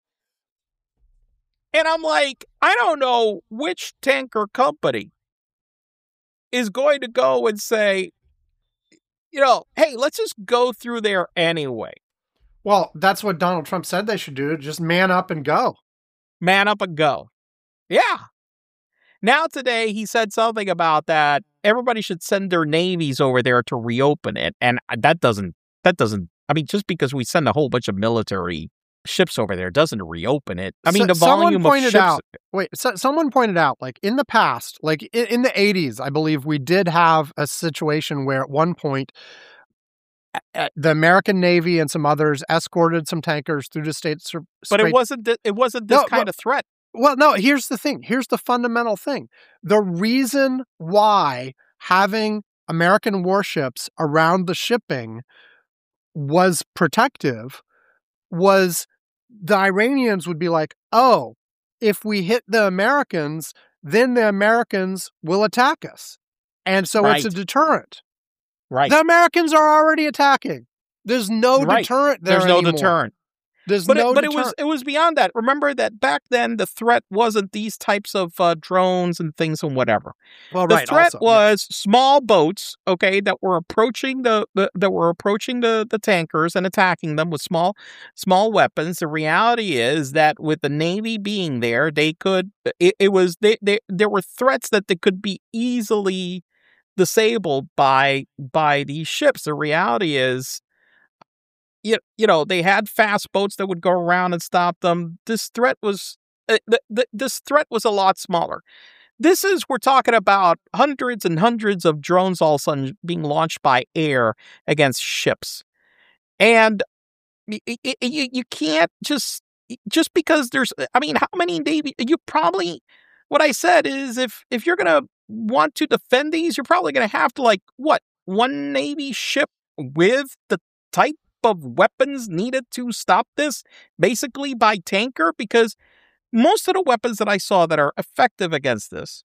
And I'm like, I don't know which tanker company is going to go and say, you know, hey, let's just go through there anyway. Well, that's what Donald Trump said they should do. Just man up and go. Man up and go. Yeah. Now today he said something about that. Everybody should send their navies over there to reopen it. And that doesn't, that doesn't, I mean, just because we send a whole bunch of military ships over there doesn't reopen it. I mean, so, the volume pointed of ships. Out, wait, so, someone pointed out, like in the past, like in, in the eighties, I believe we did have a situation where at one point uh, the American Navy and some others escorted some tankers through the states. But it wasn't. It wasn't this no, kind but, of threat. Well, no. Here's the thing. Here's the fundamental thing. The reason why having American warships around the shipping was protective was the Iranians would be like, oh, if we hit the Americans, then the Americans will attack us. And so right. It's a deterrent. Right. The Americans are already attacking. There's no right. deterrent there There's anymore. no deterrent. There's But no it, but it deter- was it was beyond that. Remember that back then the threat wasn't these types of uh, drones and things and whatever. well, The right, threat also, was small boats, okay, that were approaching the, the that were approaching the, the tankers and attacking them with small small weapons. The reality is that with the Navy being there, they could it, it was they, they there were threats that they could be easily disabled by by these ships. The reality is, you, you know, they had fast boats that would go around and stop them. This threat was uh, th- th- this threat was a lot smaller. This is, we're talking about hundreds and hundreds of drones all of a sudden being launched by air against ships. And y- y- y- you, you can't just, just because there's, I mean, how many Navy, you probably, what I said is if, if you're going to want to defend these, you're probably going to have to like, what, one Navy ship with the type of weapons needed to stop this, basically by tanker, because most of the weapons that I saw that are effective against this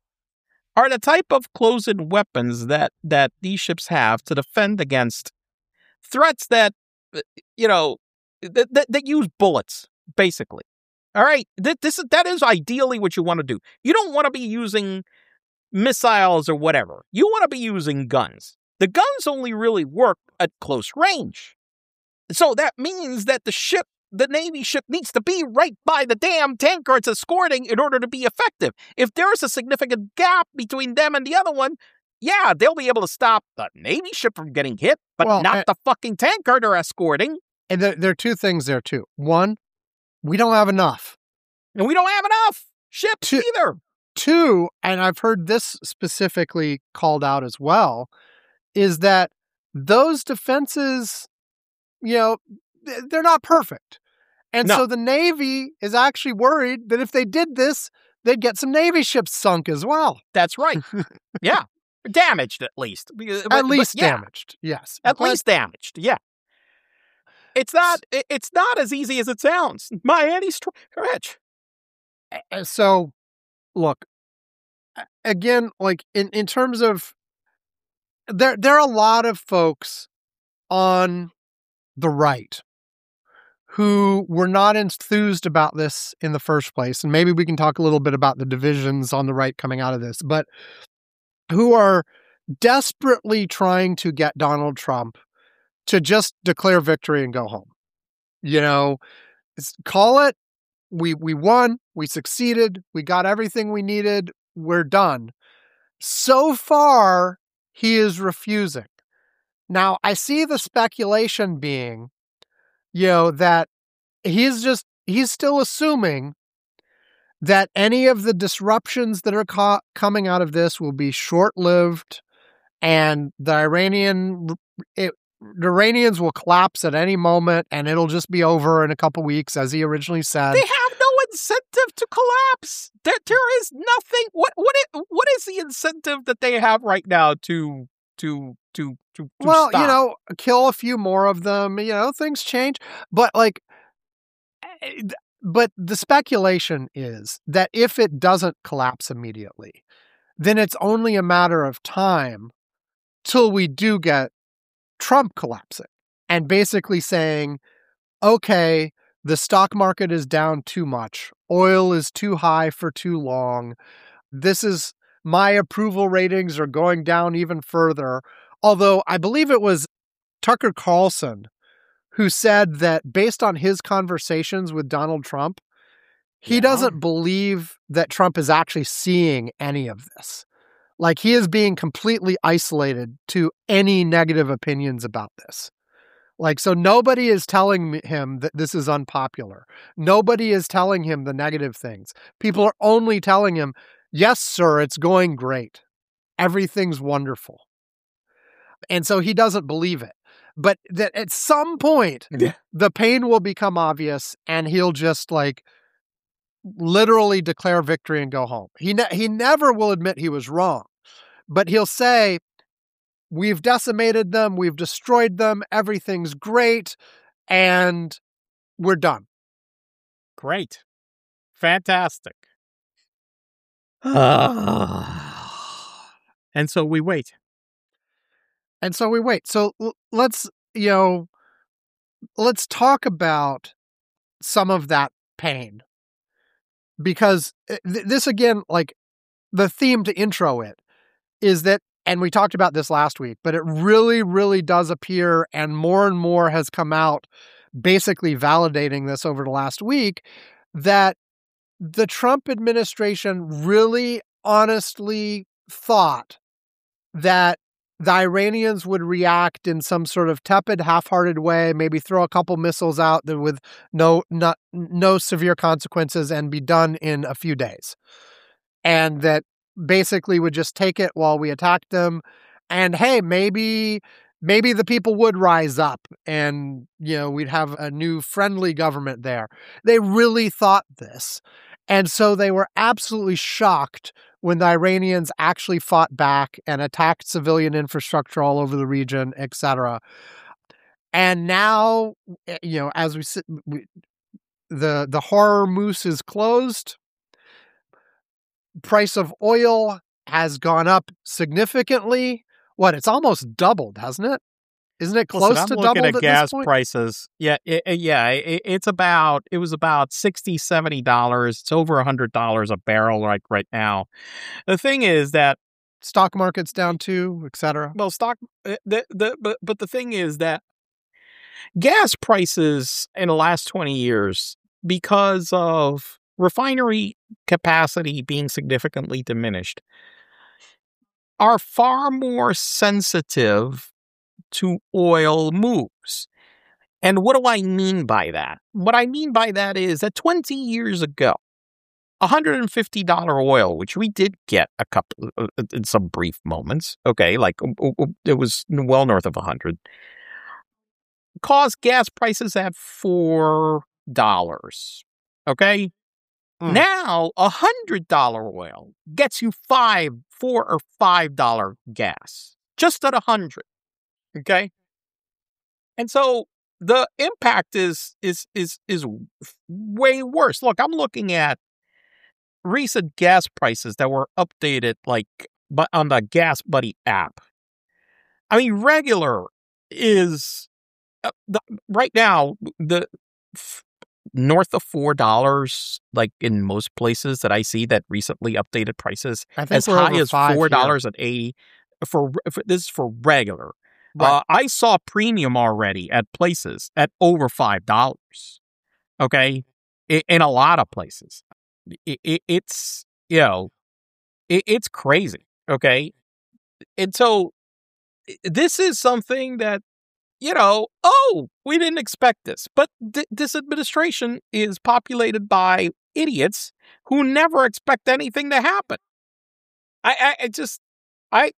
are the type of close-in weapons that, that these ships have to defend against threats that, you know, that, that, that use bullets, basically. All right? That, this, that is ideally what you want to do. You don't want to be using missiles or whatever. You want to be using guns. The guns only really work at close range. So that means that the ship, the Navy ship, needs to be right by the damn tanker it's escorting in order to be effective. If there's a significant gap between them and the other one, yeah, they'll be able to stop the Navy ship from getting hit, but Well, not and- the fucking tanker they're escorting. And there, there are two things there, too. One, we don't have enough. And we don't have enough ships Two- either. Two, and I've heard this specifically called out as well, is that those defenses, you know, th- they're not perfect. And No. so the Navy is actually worried that if they did this, they'd get some Navy ships sunk as well. That's right. Yeah. Damaged at least. Because- At but- but least yeah, damaged, yes. At But- least damaged. Yeah. It's not it- it's not as easy as it sounds. My anti-stretch. Uh, So, look, a- again, like in, in terms of there, there are a lot of folks on the right who were not enthused about this in the first place. And maybe we can talk a little bit about the divisions on the right coming out of this, but who are desperately trying to get Donald Trump to just declare victory and go home. You know, it's- call it. We we won. We succeeded. We got everything we needed. We're done. So far, he is refusing. Now, I see the speculation being, you know, that he's just, he's still assuming that any of the disruptions that are co- coming out of this will be short-lived and the Iranian, it, the Iranians will collapse at any moment and it'll just be over in a couple weeks, as he originally said. They have no incentive to collapse. There, there is nothing. What, what, is, what is the incentive that they have right now to, to, to, to, to Well, stop? you know, kill a few more of them, you know, things change. But like, eh, but the speculation is that if it doesn't collapse immediately, then it's only a matter of time till we do get Trump collapsing and basically saying, okay, the stock market is down too much. Oil is too high for too long. This is, my approval ratings are going down even further. Although I believe it was Tucker Carlson who said that based on his conversations with Donald Trump, he Yeah. doesn't believe that Trump is actually seeing any of this. Like, he is being completely isolated to any negative opinions about this. Like, so nobody is telling me- him that this is unpopular. Nobody is telling him the negative things. People are only telling him, yes, sir, it's going great. Everything's wonderful. And so he doesn't believe it. But that at some point, Yeah. the pain will become obvious and he'll just like literally declare victory and go home. He ne- he never will admit he was wrong, but he'll say, we've decimated them, we've destroyed them, everything's great, and we're done. Great. Fantastic. And so we wait. And so we wait. So l- let's, you know, let's talk about some of that pain. Because th- this, again, like the theme to intro it is that, and we talked about this last week, but it really, really does appear, and more and more has come out basically validating this over the last week, that the Trump administration really honestly thought that the Iranians would react in some sort of tepid, half-hearted way, maybe throw a couple missiles out that with no not, no severe consequences and be done in a few days. And that basically would just take it while we attacked them. And hey, maybe maybe the people would rise up and, you know, we'd have a new friendly government there. They really thought this. And so they were absolutely shocked when the Iranians actually fought back and attacked civilian infrastructure all over the region, et cetera. And now, you know, as we sit, we, the the Hormuz is closed. Price of oil has gone up significantly. What? It's almost doubled, hasn't it? Isn't it close Listen, I'm to looking doubled at at gas this point? prices. Yeah, it, it- yeah, it, it's about it was about sixty, seventy dollars. It's over a hundred dollars a barrel like right now. The thing is that Stock market's down too, et cetera. well, stock uh, the the but but the thing is that gas prices in the last twenty years, because of refinery capacity being significantly diminished, are far more sensitive to oil moves. And what do I mean by that? What I mean by that is that twenty years ago, one hundred fifty dollars oil, which we did get a couple uh, in some brief moments, okay, like uh, uh, it was well north of one hundred, caused gas prices at four dollars, okay? Mm. Now, one hundred dollars oil gets you five, four or five dollars gas, just at one hundred, okay? And so the impact is is is is way worse. Look, I'm looking at recent gas prices that were updated, like, but on the Gas Buddy app. I mean, regular is uh, the, right now the f- north of four dollars. Like in most places that I see that recently updated prices, I think as we're high over as five four here. dollars and eighty for, for this is for regular. Right. Uh, I saw premium already at places at over five dollars. Okay, I- in a lot of places, I- I- it's you know, I- it's crazy. Okay, and so i- this is something that you know. Oh, we didn't expect this, but th- this administration is populated by idiots who never expect anything to happen. I, I, I just, I.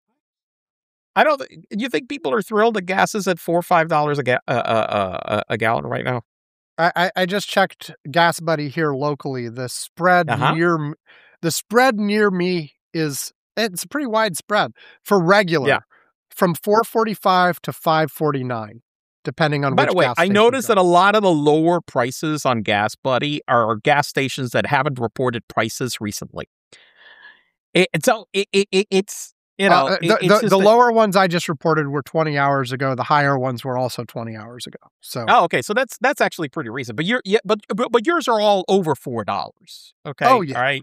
I don't. th- You think people are thrilled that gas is at four or five dollars a ga- uh, uh, uh, a gallon right now? I, I, I just checked Gas Buddy here locally. The spread Uh-huh. near m- the spread near me is it's a pretty wide spread for regular, Yeah. from four forty-five to five forty-nine, depending on By which the way, gas I station noticed you that go. a lot of the lower prices on Gas Buddy are gas stations that haven't reported prices recently. It, it's so it, it, it, it's you know Uh, it- the it's the, just the that- lower ones I just reported were twenty hours ago. The higher ones were also twenty hours ago. So Oh, okay, so that's that's actually pretty recent. But you're yeah, but but, but yours are all over four dollars. Okay, Oh, yeah. all right.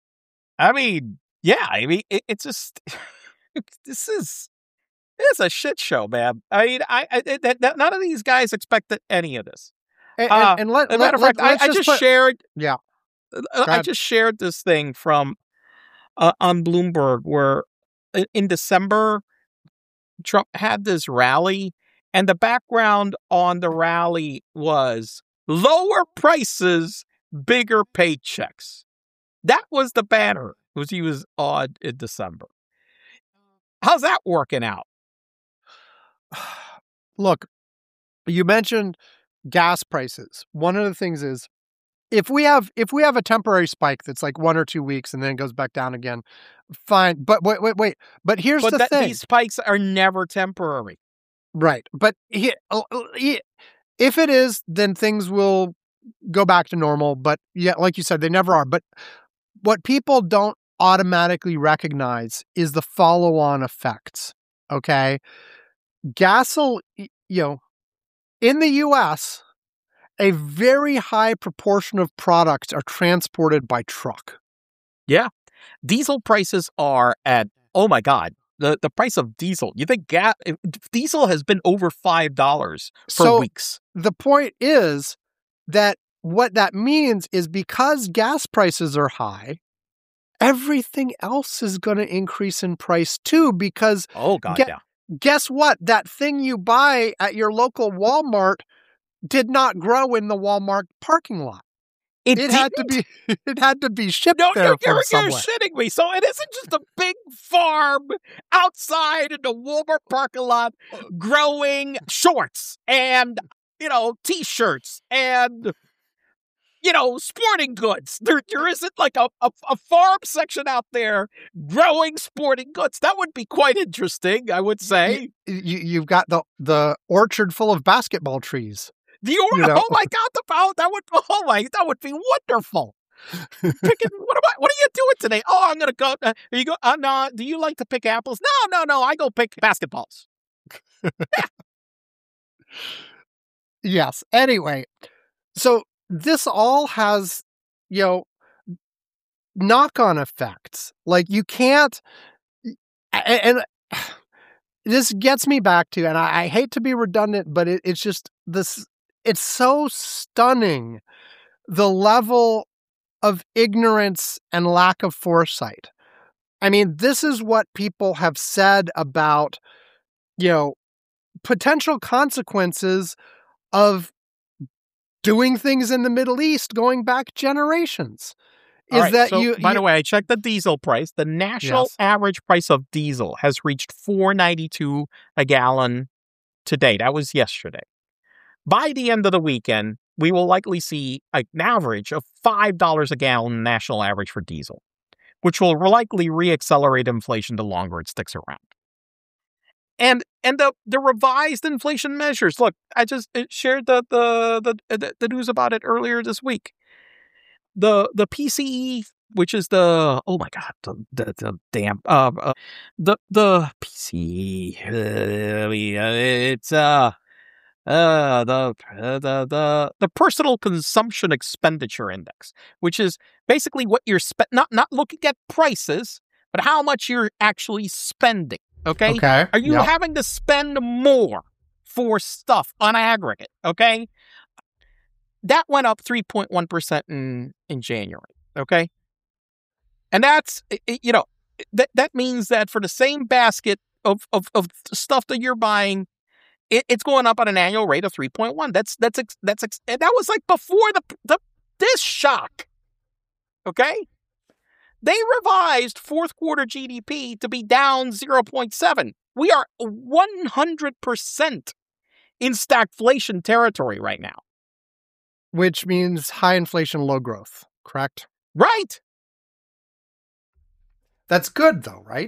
I mean, yeah, I mean it, it's just this is it's a shit show, man. I mean, I, I that, that, none of these guys expected any of this. and, Uh, and, and let, As a let, matter of let, fact, I, let's I just just put, shared. yeah. uh, Go I ahead. just shared this thing from uh, on Bloomberg where in, in December Trump had this rally, and the background on the rally was lower prices, bigger paychecks. That was the banner was he was on in December. How's that working out? Look, you mentioned gas prices. One of the things is if we have if we have a temporary spike that's like one or two weeks and then it goes back down again, fine. But wait, wait, wait. But here's But the that, thing. these spikes are never temporary. Right. But he, he- if it is, then things will go back to normal. But yeah, like you said, they never are. But what people don't automatically recognize is the follow-on effects. Okay. Gasol, you know, in the U S, a very high proportion of products are transported by truck. Yeah. Diesel prices are at, oh my God, the, the price of diesel. You think gas, diesel has been over five dollars for So weeks. the point is that what that means is because gas prices are high, everything else is going to increase in price too, because Oh God, Ge- yeah. guess what? That thing you buy at your local Walmart did not grow in the Walmart parking lot. It, It had to didn't? be it had to be shipped No, there you're, from you're, you're somewhere. shitting me. So it isn't just a big farm outside in the Walmart parking lot growing shorts and, you know, T-shirts and, you know, sporting goods. There, there isn't like a, a, a farm section out there growing sporting goods. That would be quite interesting, I would say. You, you've got the the orchard full of basketball trees. The or- You know. Oh my God, the oh, that would oh my that would be wonderful. Picking what am I? What are you doing today? Oh, I'm gonna go. Uh, you go. Uh, no, do you like to pick apples? No, no, no. I go pick basketballs. Yes. Anyway, so this all has, you know, knock-on effects. Like you can't, and, and this gets me back to, and I, I hate to be redundant, but it, it's just this. It's so stunning the level of ignorance and lack of foresight. I mean, this is what people have said about, you know, potential consequences of doing things in the Middle East going back generations. Is All right, that so, you? By you, the way, I checked the diesel price. The national Yes. average price of diesel has reached four ninety-two a gallon today. That was yesterday. By the end of the weekend, we will likely see an average of five dollars a gallon national average for diesel, which will likely reaccelerate inflation the longer it sticks around. And and the, the revised inflation measures. Look, I just shared the the, the the news about it earlier this week. The the P C E, which is the oh my God, the the, the damn uh, uh the the P C E, uh, it's uh. Uh, the, uh, the the the personal consumption expenditure index, which is basically what you're spe- not not looking at prices, but how much you're actually spending. Okay, Okay. are you Yep. having to spend more for stuff on aggregate? Okay, that went up three point one percent in in January. Okay, and that's you know that that means that for the same basket of of of stuff that you're buying, It, it's going up at an annual rate of three point one. That's that's that's and that was like before the the this shock. Okay, they revised fourth quarter G D P to be down zero point seven. We are one hundred percent in stagflation territory right now. Which means high inflation, low growth. Correct. Right? That's good though, right?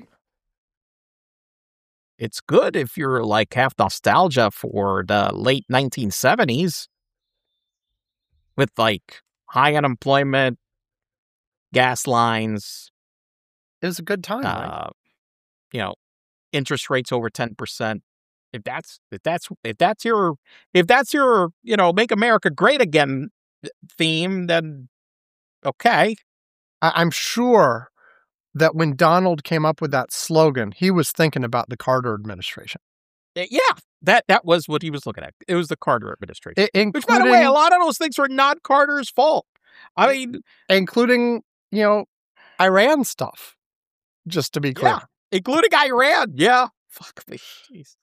It's good if you're like have nostalgia for the late nineteen seventies with like high unemployment, gas lines, It was a good time. right? uh, you know, interest rates over ten percent. If that's if that's if that's your if that's your you know make America great again theme, then okay. I- I'm sure that when Donald came up with that slogan, he was thinking about the Carter administration, Uh, Yeah, that that was what he was looking at. It was the Carter administration. I- including, Which, by the way, a lot of those things were not Carter's fault. I mean, including you know Iran stuff. Just to be clear, yeah, including Iran. Yeah, fuck me. Jeez.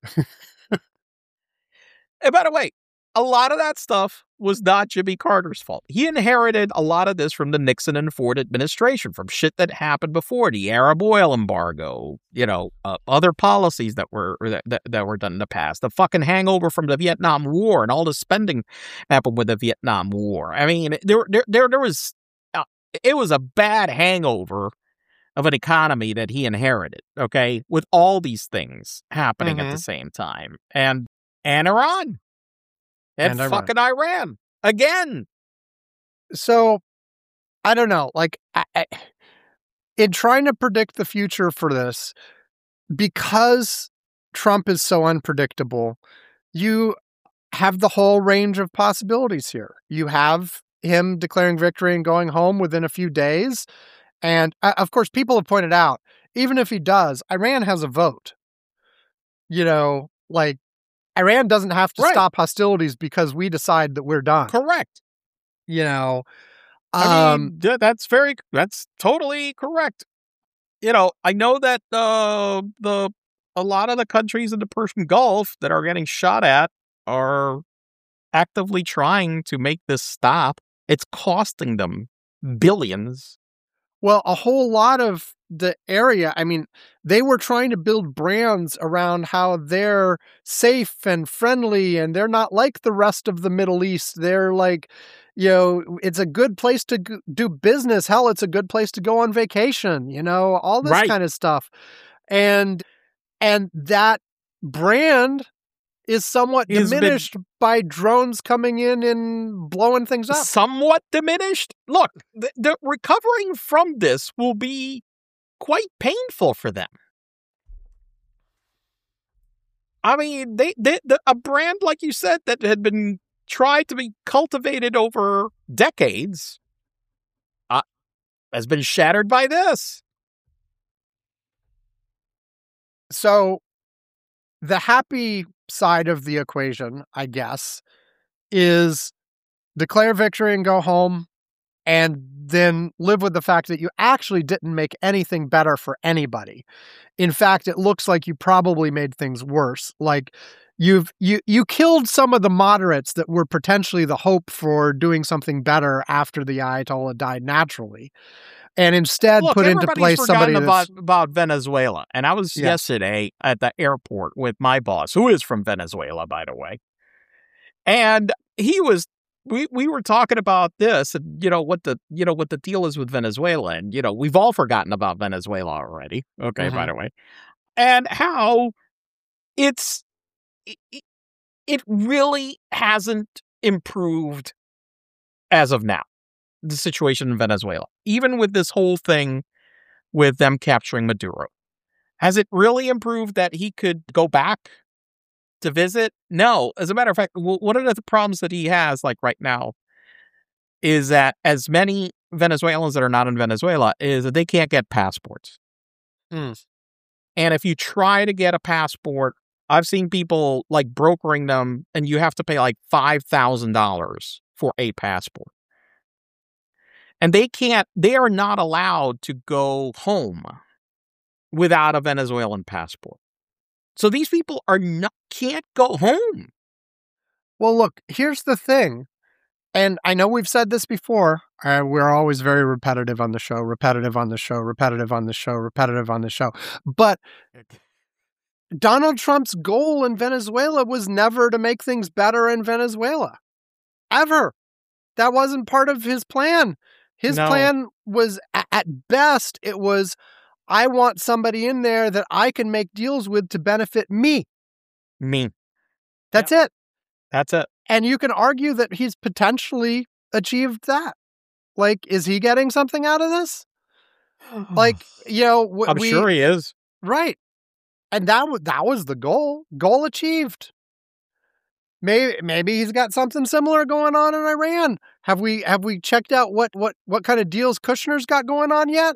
And by the way, a lot of that stuff was not Jimmy Carter's fault. He inherited a lot of this from the Nixon and Ford administration, from shit that happened before, the Arab oil embargo, you know, uh, other policies that were that, that, that were done in the past, the fucking hangover from the Vietnam War, and all the spending happened with the Vietnam War. I mean, there there there, there was uh, it was a bad hangover of an economy that he inherited. Okay, with all these things happening at Mhm. the same time, and and Iran. And, And Iran. fucking Iran again. So I don't know. Like, I, I, in trying to predict the future for this, because Trump is so unpredictable, you have the whole range of possibilities here. You have him declaring victory and going home within a few days. And uh, of course, people have pointed out, even if he does, Iran has a vote. You know, like Iran doesn't have to Right. stop hostilities because we decide that we're done. Correct. You know, I um, mean, th- that's very, that's totally correct. You know, I know that uh, the a lot of the countries in the Persian Gulf that are getting shot at are actively trying to make this stop. It's costing them billions. well, a whole lot of the area, I mean, they were trying to build brands around how they're safe and friendly and they're not like the rest of the Middle East. They're like, you know, it's a good place to g- do business. Hell, it's a good place to go on vacation, you know, all this Right. kind of stuff. And and that brand is somewhat Has been- diminished by drones coming in and blowing things up. Somewhat diminished. Look, the, the recovering from this will be quite painful for them. I mean, they, they the, a brand, like you said, that had been tried to be cultivated over decades uh, has been shattered by this. So the happy side of the equation, I guess, is declare victory and go home and then live with the fact that you actually didn't make anything better for anybody. In fact, it looks like you probably made things worse. Like you've you you killed some of the moderates that were potentially the hope for doing something better after the Ayatollah died naturally. And instead Look, put into everybody's place somebody forgotten that's, about, about Venezuela. And I was Yeah. yesterday at the airport with my boss, who is from Venezuela, by the way. And he was, we, we were talking about this and, you know, what the, you know, what the deal is with Venezuela. And, you know, we've all forgotten about Venezuela already. Okay, by Mhm. the way. And how it's, it, it really hasn't improved as of now. The situation in Venezuela, even with this whole thing with them capturing Maduro. Has it really improved that he could go back to visit? No. As a matter of fact, w- one of the problems that he has, like right now, is that as many Venezuelans that are not in Venezuela is that they can't get passports. Mm. And if you try to get a passport, I've seen people like brokering them, and you have to pay like five thousand dollars for a passport. And they can't, they are not allowed to go home without a Venezuelan passport. So these people are not, can't go home. Well, look, here's the thing. And I know we've said this before. Uh, we're always very repetitive on the show, repetitive on the show, repetitive on the show, repetitive on the show. But Donald Trump's goal in Venezuela was never to make things better in Venezuela. Ever. That wasn't part of his plan. His No. plan was, a- at best, it was, I want somebody in there that I can make deals with to benefit me. Me. That's it. That's it. And you can argue that he's potentially achieved that. Like, is he getting something out of this? Like, you know, w- I'm we, sure he is. right. And that was, that was the goal. Goal achieved. Maybe maybe he's got something similar going on in Iran. Have we have we checked out what what what kind of deals Kushner's got going on yet?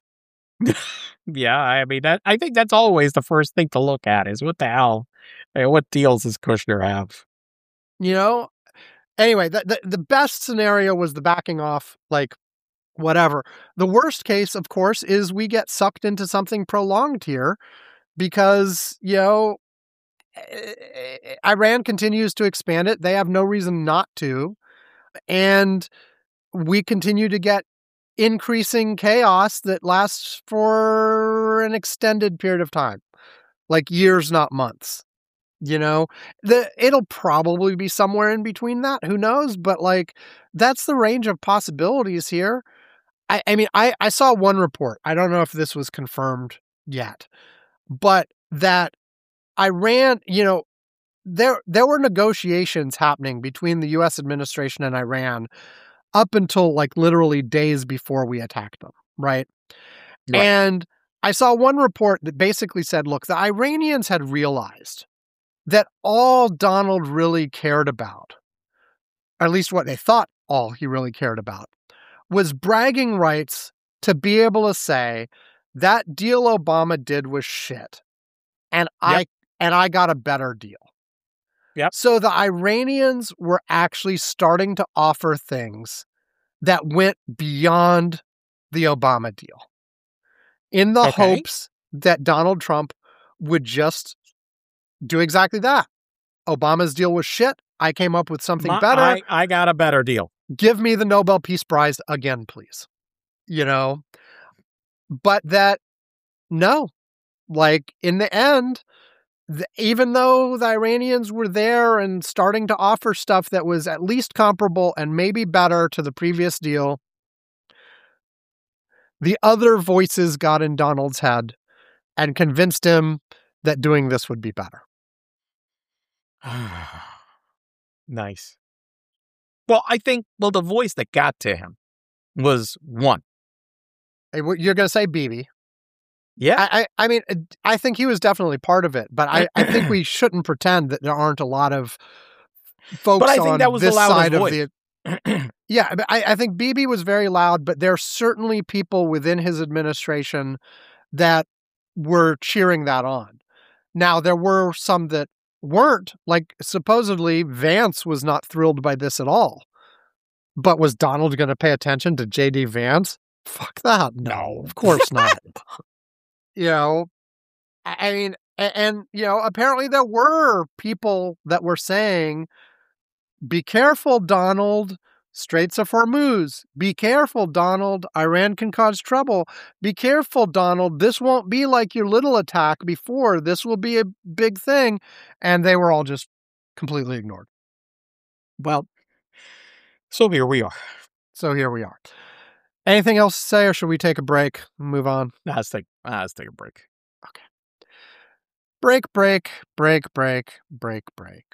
Yeah, I mean, that, I think that's always the first thing to look at is what the hell, eh, what deals does Kushner have? You know? Anyway, the, the the best scenario was the backing off, like whatever. The worst case, of course, is we get sucked into something prolonged here because, you know, Iran continues to expand it. They have no reason not to. And we continue to get increasing chaos that lasts for an extended period of time, like years, not months. You know, the it'll probably be somewhere in between that. Who knows? But like, that's the range of possibilities here. I, I mean, I, I saw one report. I don't know if this was confirmed yet, but that Iran, you know, there there were negotiations happening between the U S administration and Iran up until like literally days before we attacked them, right? Right. And I saw one report that basically said, look, the Iranians had realized that all Donald really cared about, or at least what they thought all he really cared about, was bragging rights to be able to say that deal Obama did was shit, and I Yep. and I got a better deal. Yep. So the Iranians were actually starting to offer things that went beyond the Obama deal, in the Okay. hopes that Donald Trump would just do exactly that. Obama's deal was shit. I came up with something My- better. I, I got a better deal. Give me the Nobel Peace Prize again, please. You know? But that, no. Like, in the end, the, even though the Iranians were there and starting to offer stuff that was at least comparable and maybe better to the previous deal, the other voices got in Donald's head and convinced him that doing this would be better. Nice. Well, I think, well, the voice that got to him was one. Hey, what- You're going to say Bibi. Yeah. I, I, I mean, I think he was definitely part of it, but I, I think we shouldn't pretend that there aren't a lot of folks But I think on that was the this loudest side of voice. the. Yeah, but I, I think Bibi was very loud, but there are certainly people within his administration that were cheering that on. Now, there were some that weren't. Like, supposedly, Vance was not thrilled by this at all. But was Donald going to pay attention to J D Vance? Fuck that. No, of course not. You know, I I mean, a- and, you know, apparently there were people that were saying, be careful, Donald, Straits of Hormuz. Be careful, Donald, Iran can cause trouble. Be careful, Donald, this won't be like your little attack before. This will be a big thing. And they were all just completely ignored. Well, so here we are. So here we are. Anything else to say, or should we take a break and move on? Nah, Let's take, ah, let's take a break. Break, break, break, break, break, break.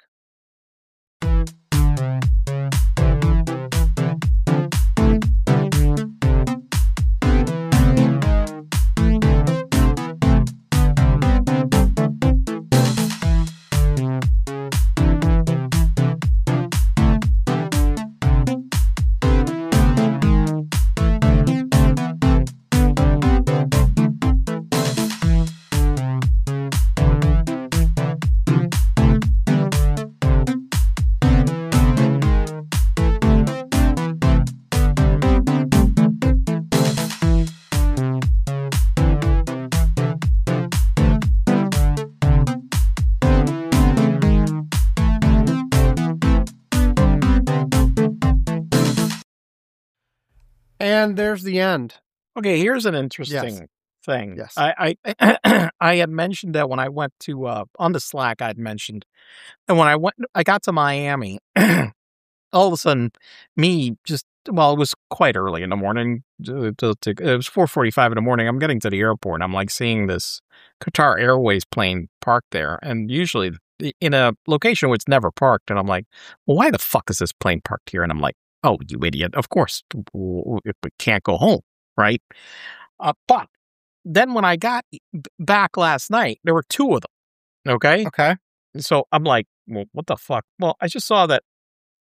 And there's the end. Okay, here's an interesting thing. Yes. I, I I had mentioned that when I went to uh on the Slack, I'd mentioned, and when I went, I got to Miami. All of a sudden, me just well, it was quite early in the morning. To, to, to, it was four forty-five in the morning. I'm getting to the airport, and I'm like seeing this Qatar Airways plane parked there, and usually in a location where it's never parked. And I'm like, well, why the fuck is this plane parked here? And I'm like, oh, you idiot! Of course, we can't go home, right? Uh, but then when I got back last night, there were two of them. Okay, Okay. so I'm like, well, what the fuck? Well, I just saw that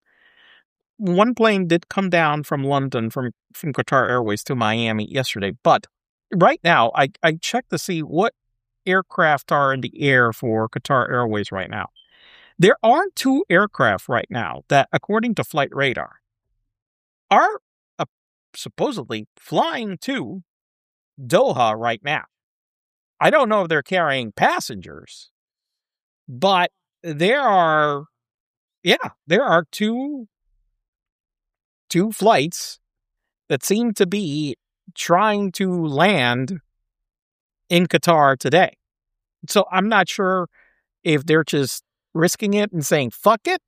one plane did come down from London from, from Qatar Airways to Miami yesterday. But right now, I, I checked to see what aircraft are in the air for Qatar Airways right now. There are two aircraft right now that, according to Flight Radar, are uh, supposedly flying to Doha right now. I don't know if they're carrying passengers, but there are, yeah, there are two two flights that seem to be trying to land in Qatar today. So I'm not sure if they're just risking it and saying, fuck it,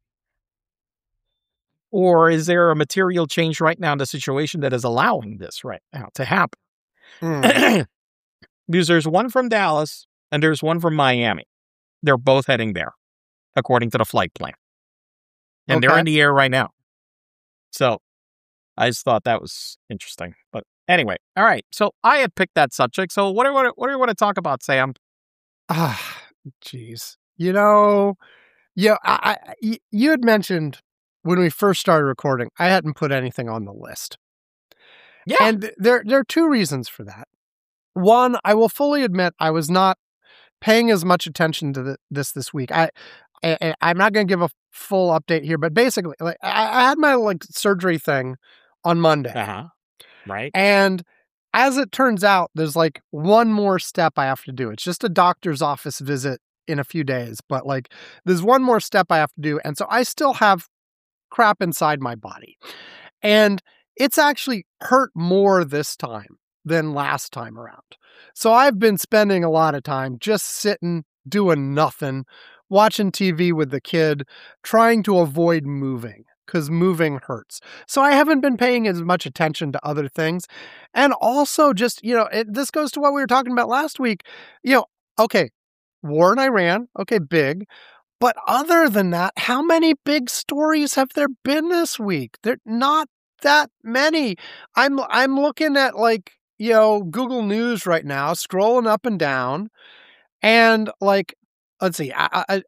or is there a material change right now in the situation that is allowing this right now to happen? Mm. Because there's one from Dallas and there's one from Miami. They're both heading there, according to the flight plan. And they're Okay. in the air right now. So I just thought that was interesting. But anyway, all right. So I had picked that subject. So what do, what, what do you want to talk about, Sam? Ah, jeez. You know, yeah, I, I, y- you had mentioned when we first started recording, I hadn't put anything on the list. Yeah. And th- there, there are two reasons for that. One, I will fully admit I was not paying as much attention to the, this this week. I, I I'm not going to give a full update here, but basically, like I, I had my like surgery thing on Monday, Uh-huh. Right. and as it turns out, there's like one more step I have to do. It's just a doctor's office visit in a few days, but like there's one more step I have to do, and so I still have crap inside my body, and it's actually hurt more this time than last time around. So I've been spending a lot of time just sitting, doing nothing, watching T V with the kid, trying to avoid moving because moving hurts. So I haven't been paying as much attention to other things. And also just, you know, it, this goes to what we were talking about last week. You know, okay, war in Iran, okay, big. But other than that, how many big stories have there been this week? They're not that many. I'm I'm looking at like, you know, Google News right now, scrolling up and down, and like, let's see, I, I,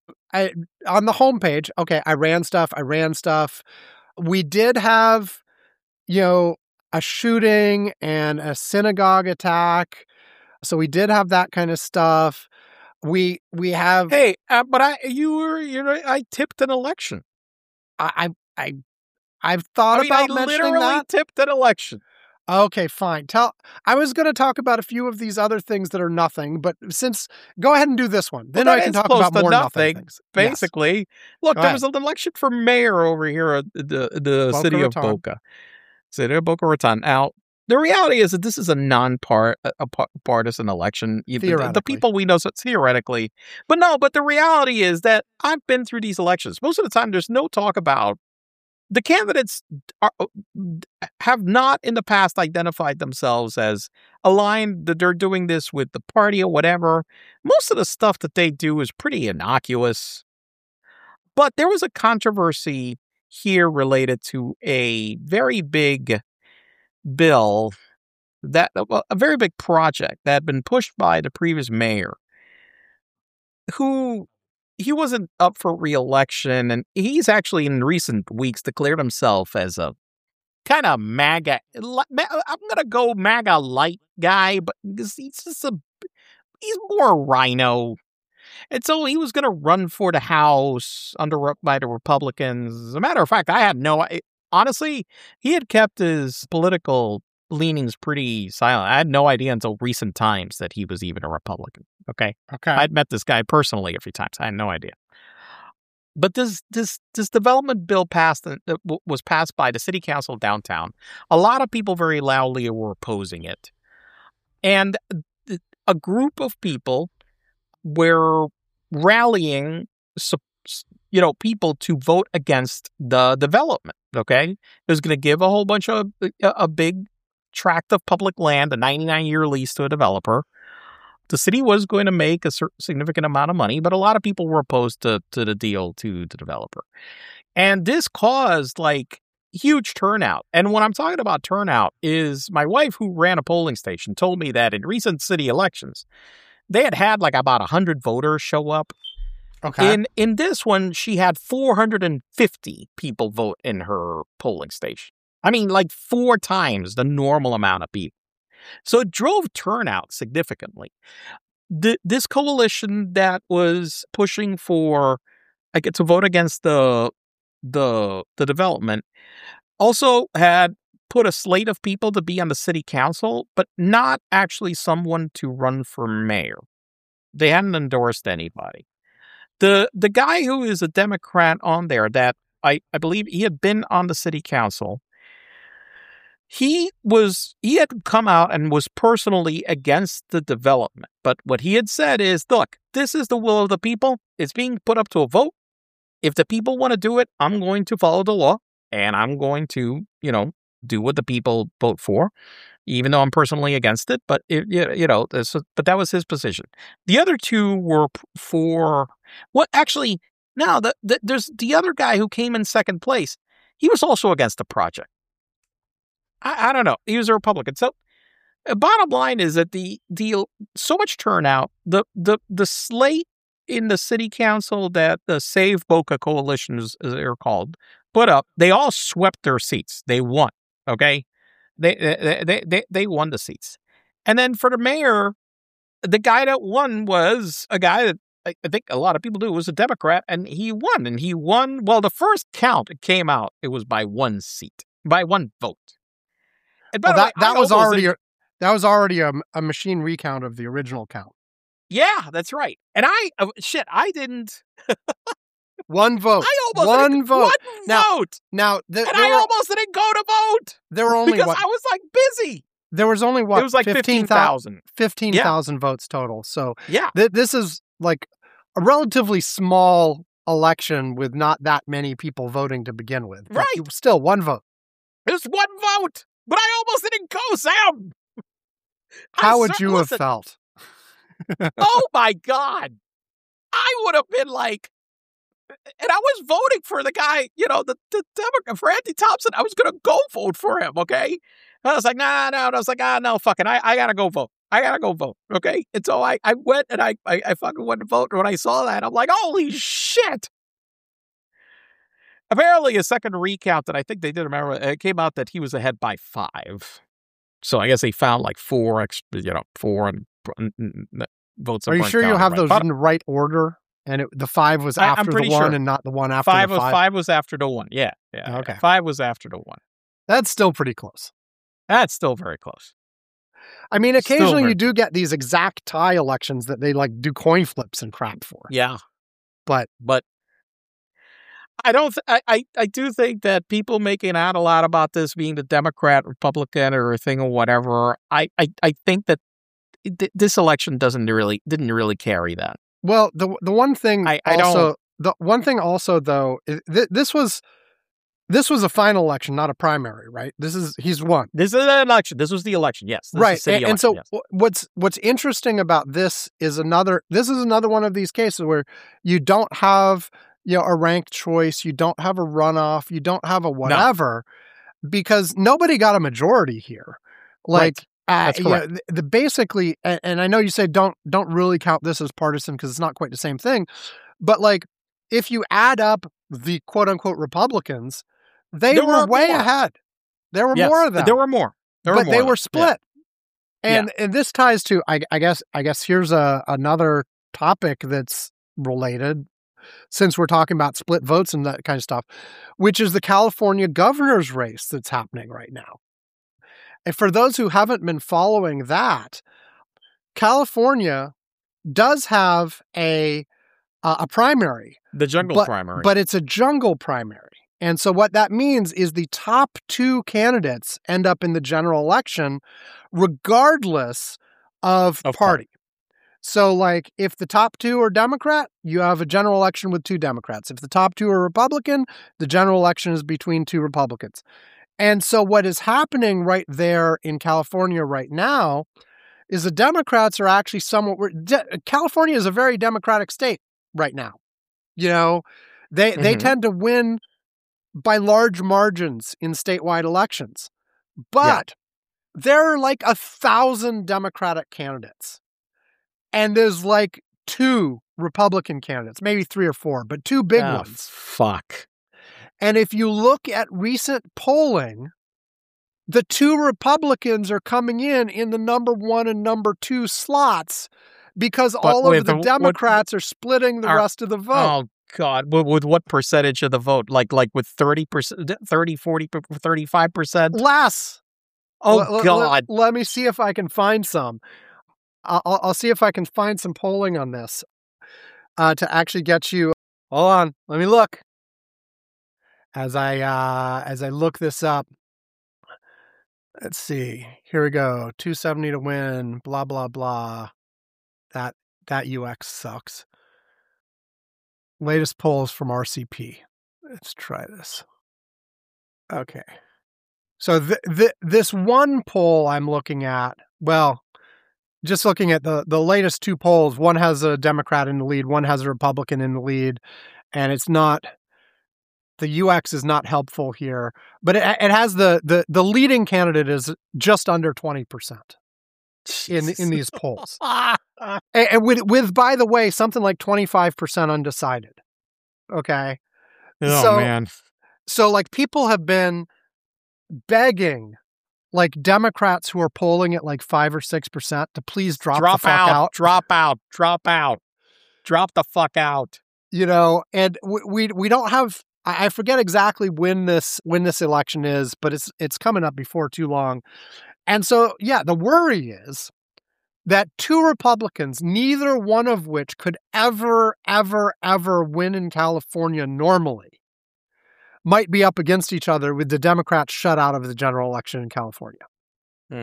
I on the homepage, okay, Iran stuff, Iran stuff. We did have, you know, a shooting and a synagogue attack, so we did have that kind of stuff. We we have. Hey, uh, but I you were you know I tipped an election. I I, I I've thought I mean, about I mentioning literally that. tipped an election. Okay, fine. Tell. I was going to talk about a few of these other things that are nothing, but since go ahead and do this one, then Well, I that can is talk close about to more nothing, nothing, things. Yes. Basically, look, Go there ahead. was an election for mayor over here at the the Boca city of Raton. Boca, city of Boca Raton. Now, the reality is that this is a non-part a, a par- partisan election. You- the- The, Theoretically. people we know, so it's theoretically, but no. But the reality is that I've been through these elections. Most of the time, there's no talk about the candidates are, have not in the past identified themselves as aligned, that they're doing this with the party or whatever. Most of the stuff that they do is pretty innocuous. But there was a controversy here related to a very big bill, that well, a very big project that had been pushed by the previous mayor, who he wasn't up for re-election, and he's actually in recent weeks declared himself as a kind of MAGA. I'm gonna go MAGA light guy, but he's just a he's more a rhino, and so he was gonna run for the House under by the Republicans. As a matter of fact, I had no honestly he had kept his political leanings pretty silent. I had no idea until recent times that he was even a Republican. Okay. Okay. I'd met this guy personally a few times. I had no idea. But this this this development bill passed uh, was passed by the city council downtown. A lot of people very loudly were opposing it, and a group of people were rallying, you know, people to vote against the development. Okay, it was going to give a whole bunch of a, a big tract of public land, a ninety-nine year lease to a developer. The city was going to make a significant amount of money, but a lot of people were opposed to, to the deal to the developer. And this caused like huge turnout. And when I'm talking about turnout is my wife, who ran a polling station, told me that in recent city elections, they had had like about one hundred voters show up. Okay. In in this one, she had four hundred fifty people vote in her polling station. I mean, like four times the normal amount of people. So it drove turnout significantly. The, this coalition that was pushing for, I get to vote against the the the development, also had put a slate of people to be on the city council, but not actually someone to run for mayor. They hadn't endorsed anybody. The the guy who is a Democrat on there, that I, I believe he had been on the city council, He was he had come out and was personally against the development. But what he had said is, look, this is the will of the people. It's being put up to a vote. If the people want to do it, I'm going to follow the law, and I'm going to, you know, do what the people vote for, even though I'm personally against it. But, it, you know, this, but that was his position. The other two were for what actually now the, the, there's the other guy who came in second place. He was also against the project. I, I don't know. He was a Republican. So, uh, bottom line is that the the so much turnout, the the the slate in the city council that the Save Boca Coalition, is, as they're called, put up, they all swept their seats. They won. Okay, they they they they, they won the seats, and then for the mayor, the guy that won was a guy that I, I think a lot of people do was a Democrat, and he won. And he won. Well, the first count it came out, it was by one seat, by one vote. And by Well, the that way, that I was almost already didn't- a, that was already a, a machine recount of the original count. yeah, that's right. And I uh, shit, I didn't. One vote. I almost one didn't, vote. One Now- vote. Now th- And there, I were, almost didn't go to vote there were only because what I was like busy. there was only what it was like fifteen thousand. fifteen thousand votes total. So Yeah. th- this is like a relatively small election with not that many people voting to begin with. But Right. Still one vote. Just one vote. But I almost didn't go, Sam. I How would cer- you have listen, felt? Oh my God. I would have been like, and I was voting for the guy, you know, the, the Democrat, for Andy Thompson. I was going to go vote for him, okay? And I was like, nah, no. And I was like, ah, no, fucking, I, I got to go vote. I got to go vote, okay? And so I, I went and I, I, I fucking went to vote. And when I saw that, I'm like, holy shit. Apparently, a second recount that I think they did, remember, it came out that he was ahead by five. So I guess they found like four, ex- you know, four and, and, and votes. Are you weren't sure you counted have right. those But in the right order? And it, the five was I- I'm after the pretty one sure. and not the one after Five the was five? five was after the one. Yeah, yeah. Okay. yeah. Five was after the one. That's still pretty close. That's still very close. I mean, Still occasionally very you do get these exact tie elections that they like do coin flips and crap for. Yeah, But but I don't. Th- I, I I do think that people making out a lot about this being the Democrat, Republican, or a thing or whatever. I I, I think that th- this election doesn't really didn't really carry that. well, the the one thing I- I also don't- the one thing also though is th- this was this was a final election, not a primary, right? This is he's won. This is an election. This was the election. Yes, this Right. Is city And, election, and so yes. wh- what's what's interesting about this is another this is another one of these cases where you don't have you know a ranked choice, you don't have a runoff, you don't have a whatever because nobody got a majority here. Like uh, That's you know, correct. the, the basically and, and I know you say don't don't really count this as partisan because it's not quite the same thing, but like if you add up the quote unquote Republicans, they There were were way more. ahead. There were Yes, more of them. There were more. There but were more they of were them. split. And and this ties to I, I guess I guess here's a another topic that's related since we're talking about split votes and that kind of stuff, which is the California governor's race that's happening right now. And for those who haven't been following that, California does have a uh, a primary, Yeah. The jungle but, primary. but it's a jungle primary. And so what that means is the top two candidates end up in the general election regardless of, Of party. So like if the top two are Democrat, you have a general election with two Democrats. If the top two are Republican, the general election is between two Republicans. And so what is happening right there in California right now is the Democrats are actually somewhat de- California is a very democratic state right now. You know, they they Mhm. tend to win by large margins in statewide elections. But there are like a thousand Democratic candidates. And there's like two Republican candidates, maybe three or four, but two big Oh, ones. Fuck. And if you look at recent polling, the two Republicans are coming in in the number one and number two slots because all wait, of the the- what- Democrats are splitting the are- rest of the vote. Oh God! With, with what percentage of the vote? Like like with thirty percent, thirty, forty, thirty-five percent. Less. Oh Let- let- God! Let, let me see if I can find some. I'll, I'll I'll see if I can find some polling on this uh, to actually get you. Hold on, let me look. As I uh, as I look this up, let's see. Here we go. two seventy to win. Blah blah blah. That that U X sucks. Latest polls from R C P. Let's try this. Okay. So th- th- this one poll I'm looking at, well, just looking at the, the latest two polls, one has a Democrat in the lead, one has a Republican in the lead, and it's not, the U X is not helpful here, but it, it has the, the, the leading candidate is just under twenty percent. in Jesus. in these polls. and, and with, with, by the way, something like twenty-five percent undecided. Okay. Oh, so, man. So, like, people have been begging, like, Democrats who are polling at like five or six percent to please drop, drop the fuck out, out. Drop out. Drop out. Drop the fuck out. You know, and we we, we don't have. I forget exactly when this when this election is, but it's it's coming up before too long. And so, yeah, the worry is that two Republicans, neither one of which could ever, ever, ever win in California normally, might be up against each other with the Democrats shut out of the general election in California. Hmm.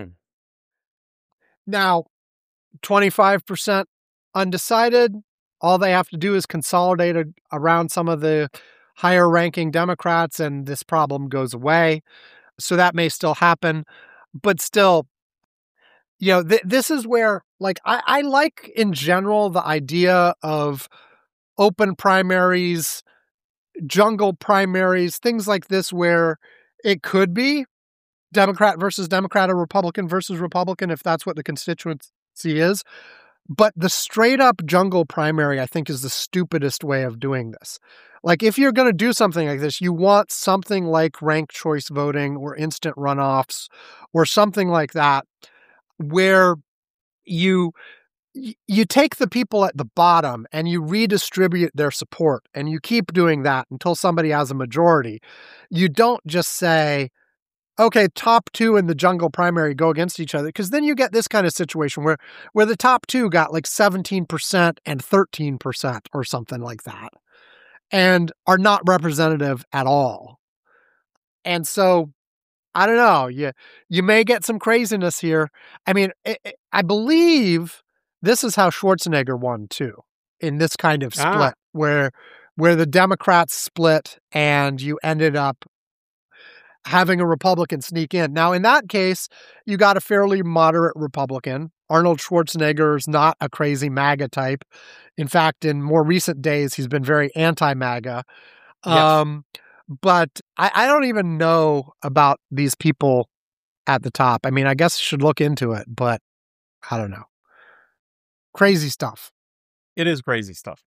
Now, twenty-five percent undecided. All they have to do is consolidate a, around some of the higher ranking Democrats and this problem goes away. So that may still happen. But still, you know, th- this is where, like, I-, I like in general the idea of open primaries, jungle primaries, things like this, where it could be Democrat versus Democrat or Republican versus Republican, if that's what the constituency is. But the straight up jungle primary, I think, is the stupidest way of doing this. Like, if you're going to do something like this, you want something like ranked choice voting or instant runoffs or something like that, where you you take the people at the bottom and you redistribute their support, and you keep doing that until somebody has a majority. You don't just say, okay, top two in the jungle primary go against each other, because then you get this kind of situation where where the top two got like seventeen percent and thirteen percent or something like that, and are not representative at all. And so, I don't know, you, you may get some craziness here. I mean, it, it, I believe this is how Schwarzenegger won too, in this kind of split, ah. where where the Democrats split and you ended up having a Republican sneak in. Now, in that case, you got a fairly moderate Republican. Arnold Schwarzenegger is not a crazy MAGA type. In fact, in more recent days, he's been very anti-MAGA. Yes. Um, but I, I don't even know about these people at the top. I mean, I guess I should look into it, but I don't know. Crazy stuff. It is crazy stuff.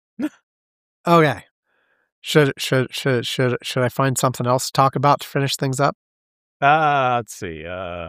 Okay. Should should should should should I find something else to talk about to finish things up? Uh, let's see.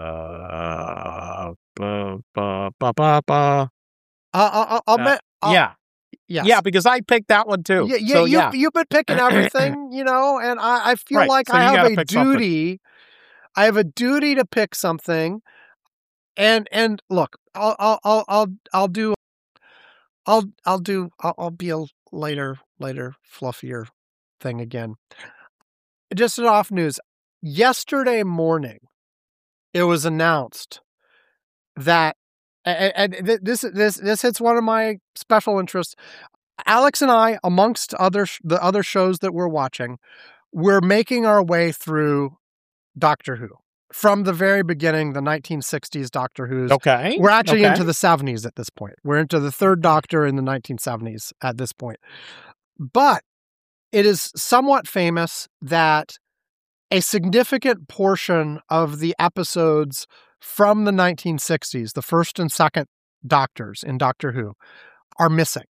Uh, ba, ba, ba, ba, ba. Uh, I'll, I'll, uh, I'll, yeah, yes. yeah, because I picked that one too. Yeah, yeah, so, you, yeah. you've been picking everything, you know, and I, I feel right. like so I have a duty. Something. I have a duty to pick something, and and look, I'll I'll I'll I'll, I'll do, I'll I'll do, I'll, I'll be a later later fluffier thing again. Just an off news. Yesterday morning, it was announced that, and, and this this this hits one of my special interests. Alex and I, amongst other the other shows that we're watching, we're making our way through Doctor Who from the very beginning, the nineteen sixties Doctor Who's. Okay, we're actually okay. into the seventies at this point. We're into the third Doctor in the nineteen seventies at this point, but it is somewhat famous that a significant portion of the episodes from the nineteen sixties, the first and second Doctors in Doctor Who, are missing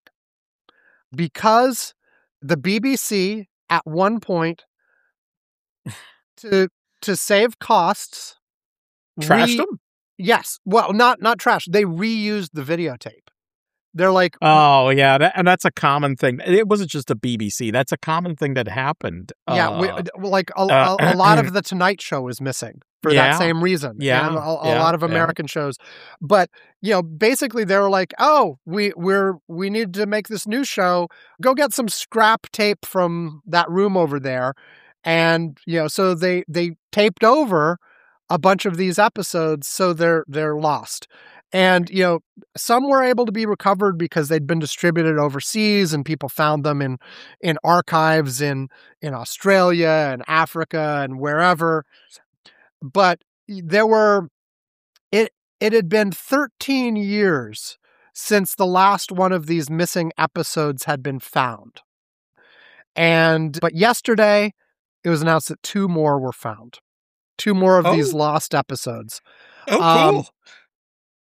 because the B B C at one point, to to save costs, trashed re- them. Yes, well, not not trash. They reused the videotape. They're like, oh yeah, that, and that's a common thing. It wasn't just a B B C. That's a common thing that happened. Yeah, uh, we, like a, uh, a, a lot of the Tonight Show is missing for yeah, that same reason. Yeah, and a, a yeah, lot of American yeah. shows. But you know, basically, they were like, "Oh, we we're we need to make this new show. Go get some scrap tape from that room over there." And you know, so they they taped over a bunch of these episodes, so they're they're lost. And, you know, some were able to be recovered because they'd been distributed overseas and people found them in, in archives in, in Australia and Africa and wherever. But there were, it, it had been thirteen years since the last one of these missing episodes had been found. And, but yesterday it was announced that two more were found. Two more of oh. these lost episodes. Oh, cool. Um,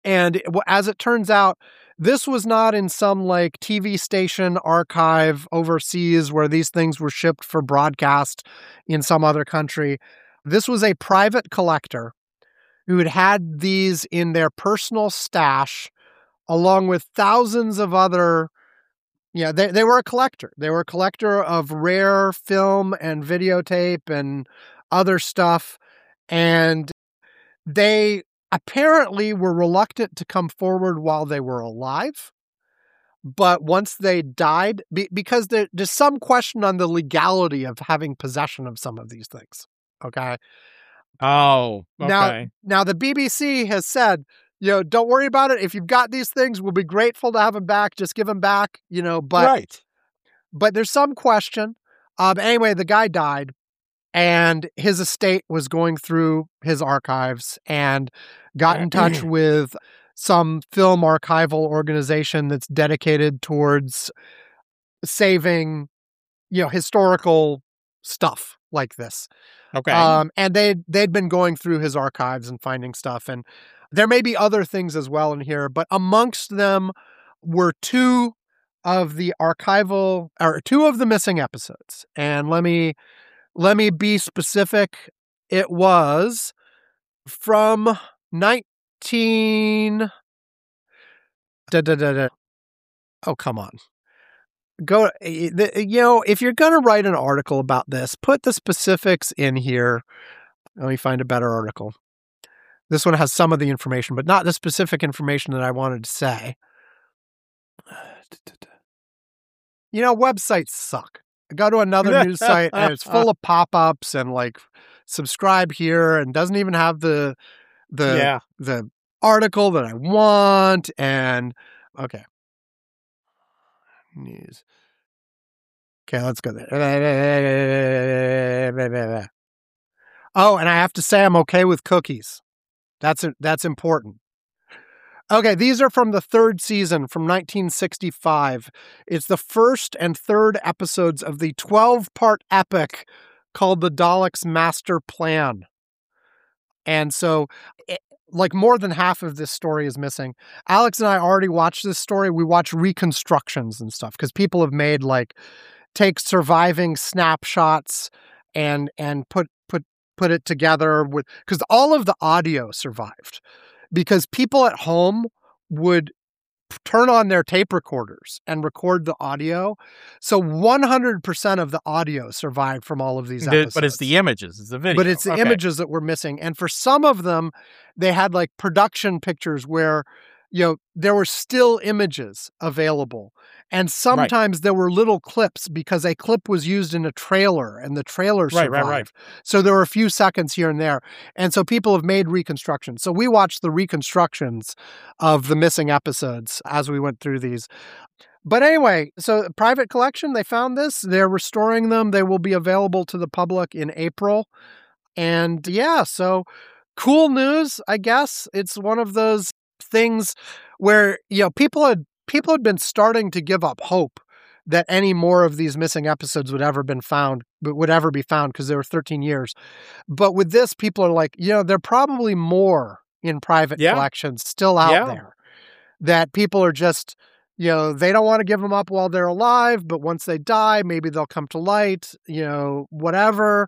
And as it turns out, this was not in some like T V station archive overseas where these things were shipped for broadcast in some other country. This was a private collector who had had these in their personal stash along with thousands of other, yeah, they, they were a collector. They were a collector of rare film and videotape and other stuff. And they apparently were reluctant to come forward while they were alive. But once they died, be, because there, there's some question on the legality of having possession of some of these things. Okay. Oh, okay. Now, now the B B C has said, you know, don't worry about it. If you've got these things, we'll be grateful to have them back. Just give them back, you know, but, right. but there's some question. Um, anyway, the guy died and his estate was going through his archives and got in touch with some film archival organization that's dedicated towards saving, you know, historical stuff like this. Okay. Um, and they they'd been going through his archives and finding stuff, and there may be other things as well in here, but amongst them were two of the archival or two of the missing episodes. And let me let me be specific. It was from nineteen. Da, da, da, da. Oh, come on. Go, you know, if you're going to write an article about this, put the specifics in here. Let me find a better article. This one has some of the information, but not the specific information that I wanted to say. You know, websites suck. I go to another news site and it's full of pop-ups and like subscribe here and doesn't even have the the yeah. the article that I want. And okay. News. Okay, let's go there. Oh, and I have to say I'm okay with cookies. That's that's important. Okay, these are from the third season from nineteen sixty-five. It's the first and third episodes of the twelve-part epic called The Daleks' Master Plan. And so, it, like more than half of this story is missing. Alex and I already watched this story. We watch reconstructions and stuff because people have made like take surviving snapshots and and put put put it together with because all of the audio survived because people at home would turn on their tape recorders and record the audio. So one hundred percent of the audio survived from all of these episodes. But it's the images, it's the video. But it's the okay. images that were missing. And for some of them, they had like production pictures where, you know, there were still images available. And sometimes right. there were little clips because a clip was used in a trailer and the trailer survived. Right, right, right. So there were a few seconds here and there. And so people have made reconstructions. So we watched the reconstructions of the missing episodes as we went through these. But anyway, so private collection, they found this. They're restoring them. They will be available to the public in April. And yeah, so cool news, I guess. It's one of those things where, you know, people had people had been starting to give up hope that any more of these missing episodes would ever been found, but would ever be found because they were thirteen years. But with this, people are like, you know, there are probably more in private yeah. collections still out yeah. there that people are just, you know, they don't want to give them up while they're alive, but once they die, maybe they'll come to light, you know, whatever.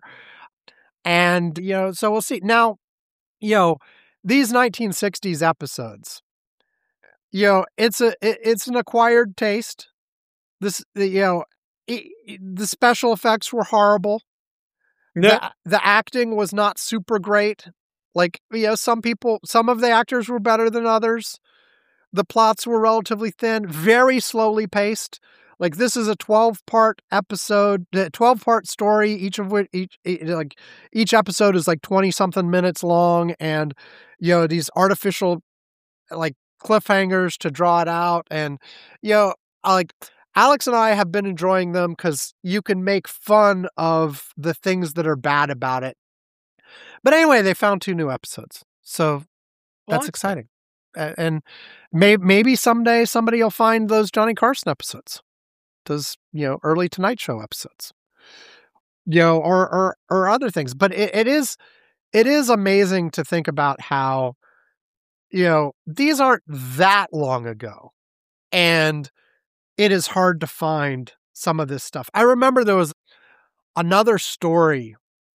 And, you know, so we'll see. Now, you know, these nineteen sixties episodes, you know, it's a it, it's an acquired taste. This, you know, it, the special effects were horrible. Yeah. The, the acting was not super great. Like, you know, some people, some of the actors were better than others. The plots were relatively thin, very slowly paced. Like, this is a twelve-part episode, twelve-part story, each of which, each, like, each episode is like twenty-something minutes long, and, you know, these artificial, like, cliffhangers to draw it out. And, you know, like, Alex and I have been enjoying them because you can make fun of the things that are bad about it. But anyway, they found two new episodes. So that's well, exciting. And may, maybe someday somebody will find those Johnny Carson episodes. Those, you know, early Tonight Show episodes. You know, or or or other things. But it, it is it is amazing to think about how you know, these aren't that long ago. And it is hard to find some of this stuff. I remember there was another story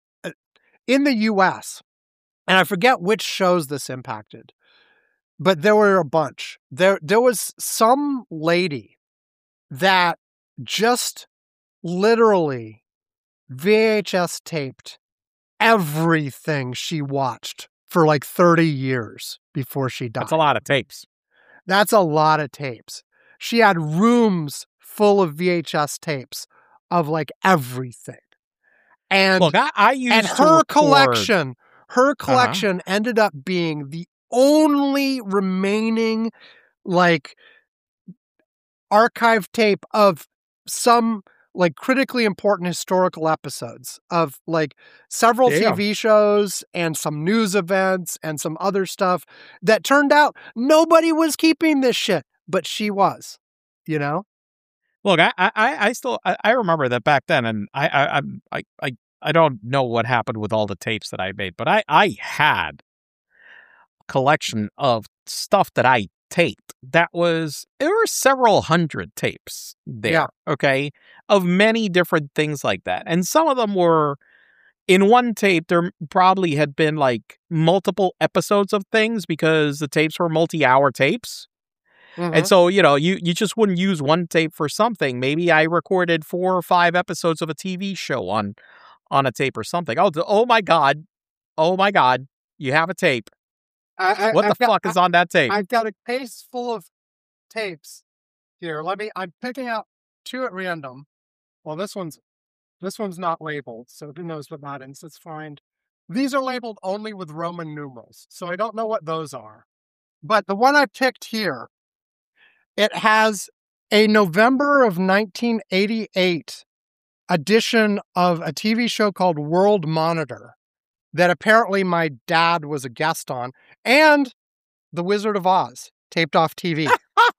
in the U S, and I forget which shows this impacted, but there were a bunch. There, there was some lady that just literally V H S taped everything she watched for like thirty years before she died. That's a lot of tapes. That's a lot of tapes. She had rooms full of V H S tapes of like everything. And, Look, I, I used and to her record... collection, her collection uh-huh. ended up being the only remaining like archive tape of some like critically important historical episodes of like several Damn. T V shows and some news events and some other stuff that turned out nobody was keeping this shit, but she was, you know? Look, I, I, I still, I, I remember that back then, and I, I, I, I, I don't know what happened with all the tapes that I made, but I, I had a collection of stuff that I taped that was, there were several hundred tapes there, Yeah. okay, of many different things like that. And some of them were, in one tape, there probably had been like multiple episodes of things because the tapes were multi-hour tapes. Mhm. And so, you know, you, you just wouldn't use one tape for something. Maybe I recorded four or five episodes of a T V show on on a tape or something. Oh, the, oh my God. Oh my God. You have a tape. I, I, What the I've got- fuck is on that tape? I've got a case full of tapes here. Let me, I'm picking out two at random. Well, this one's, this one's not labeled, so who knows what that is. Let's find. These are labeled only with Roman numerals, so I don't know what those are. But the one I picked here, it has a November of nineteen eighty-eight edition of a T V show called World Monitor that apparently my dad was a guest on, and The Wizard of Oz taped off T V.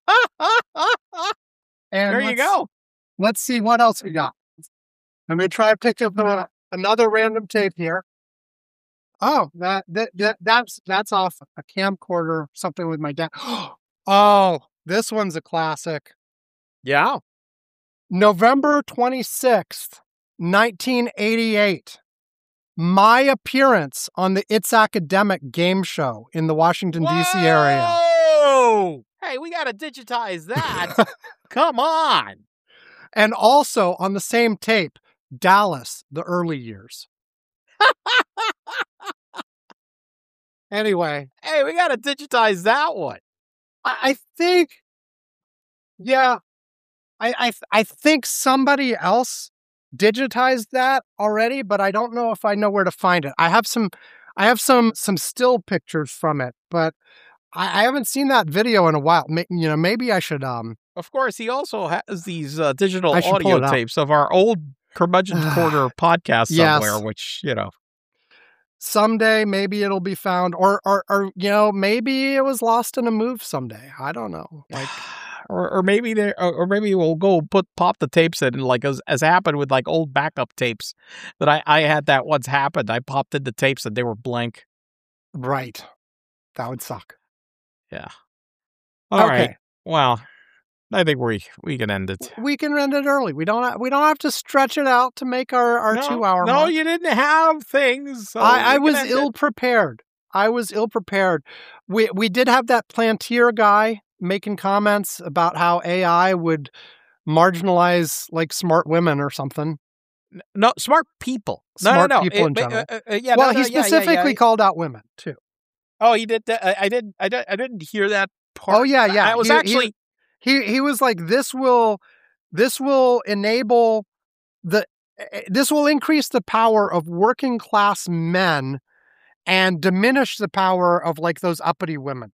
And There you let's- go. Let's see what else we got. Let me try to pick up uh, another random tape here. Oh, that, that that that's that's off a camcorder, something with my dad. Oh, this one's a classic. Yeah. November twenty-sixth, nineteen eighty-eight. My appearance on the It's Academic game show in the Washington, D C area. Whoa! Hey, we got to digitize that. Come on. And also on the same tape, Dallas, the early years. Anyway, Hey, we got to digitize that one. I, I think, yeah, I, I I think somebody else digitized that already, but I don't know if I know where to find it. I have some, I have some some still pictures from it, but I, I haven't seen that video in a while. Ma- you know, maybe I should. Um, Of course, he also has these uh, digital I should pull audio it up. tapes of our old Curmudgeon's Corner podcast Yes. somewhere, which, you know. someday maybe it'll be found, or or or you know, maybe it was lost in a move someday. I don't know. Like, Or, or maybe they, or, or maybe we'll go put pop the tapes in, like as as happened with like old backup tapes that I I had that once happened. I popped in the tapes and they were blank. right, that would suck. Yeah. All right. Okay. Well, I think we we can end it. We can end it early. We don't. Ha- we don't have to stretch it out to make our our no, two hour. No, mark. you didn't have things. So I, I we was can end ill it. prepared. I was ill prepared. We we did have that Plantier guy making comments about how A I would marginalize like smart women or something. No, smart people. No, Smart no, no. people It- in but, general. uh, uh, yeah, well, no, no, he yeah, yeah, specifically yeah. called out women too. Oh, he did. That. I, I didn't. I didn't. I didn't hear that part. Oh yeah, yeah. I was He- he- actually. He he was like, this will this will enable the this will increase the power of working class men and diminish the power of like those uppity women.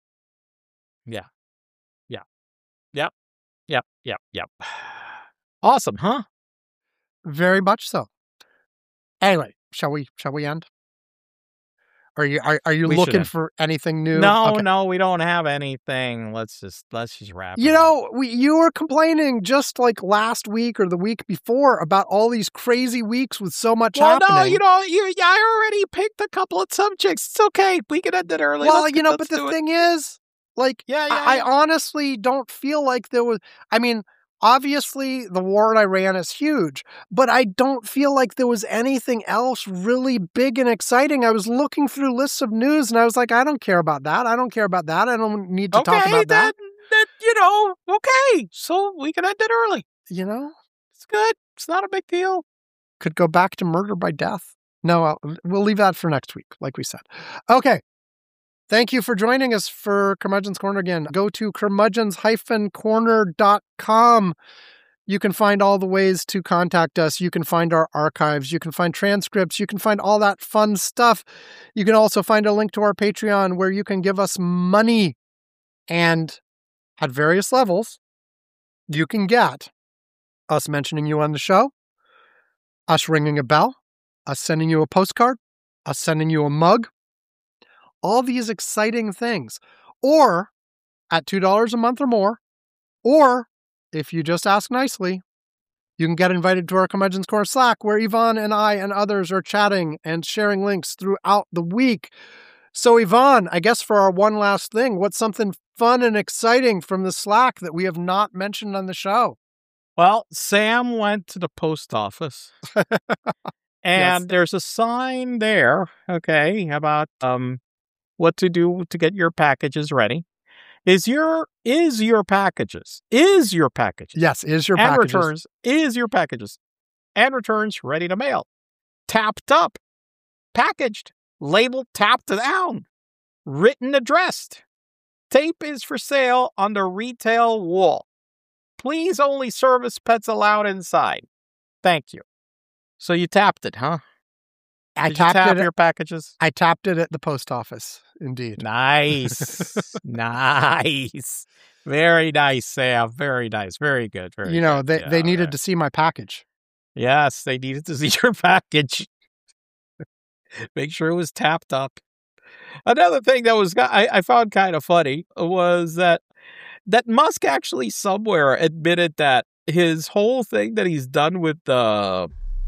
Yep. Yep. Yep. Awesome, huh? Very much so. Anyway, shall we shall we end? Are you are, are you We looking shouldn't. for anything new? No, Okay. no, we don't have anything. Let's just let's just wrap it You up. know, we you were complaining just like last week or the week before about all these crazy weeks with so much Well, happening. no, you know, you yeah, I already picked a couple of subjects. It's okay. We can end it early. Well, Let's you get- know, let's but the do it. thing is, like, Yeah, yeah, I, yeah. I honestly don't feel like there was. I mean, obviously, the war in Iran is huge, but I don't feel like there was anything else really big and exciting. I was looking through lists of news, and I was like, I don't care about that. I don't care about that. I don't need to okay, talk about that. then, then, you know, okay. So we can end it early. You know, It's good. It's not a big deal. could go back to murder by death. No, I'll, we'll leave that for next week, like we said. Okay. Thank you for joining us for Curmudgeon's Corner again. Go to curmudgeons corner dot com. You can find all the ways to contact us. You can find our archives. You can find transcripts. You can find all that fun stuff. You can also find a link to our Patreon where you can give us money. And at various levels, you can get us mentioning you on the show, us ringing a bell, us sending you a postcard, us sending you a mug, all these exciting things. Or at two dollars a month or more, or if you just ask nicely, you can get invited to our Curmudgeon's Corner Slack where Yvonne and I and others are chatting and sharing links throughout the week. So Yvonne, I guess for our one last thing, what's something fun and exciting from the Slack that we have not mentioned on the show? Well, Sam went to the post office, and Yes. there's a sign there, okay, about um what to do to get your packages ready. Is your is your packages is your packages Yes, is your and packages. returns is your packages and returns ready to mail, tapped up, packaged, labeled, tapped down, written, addressed. Tape is for sale on the retail wall. Please only service pets allowed inside. Thank you. So you tapped it, huh? I Did you tapped tap it. your packages? I tapped it at the post office. Indeed. Nice. Nice. Very nice, Sam. Very nice. Very good. Very you know, good. they, Yeah, they needed yeah. to see my package. Yes, they needed to see your package. Make sure it was tapped up. Another thing that was I, I found kind of funny was that that Musk actually somewhere admitted that his whole thing that he's done with the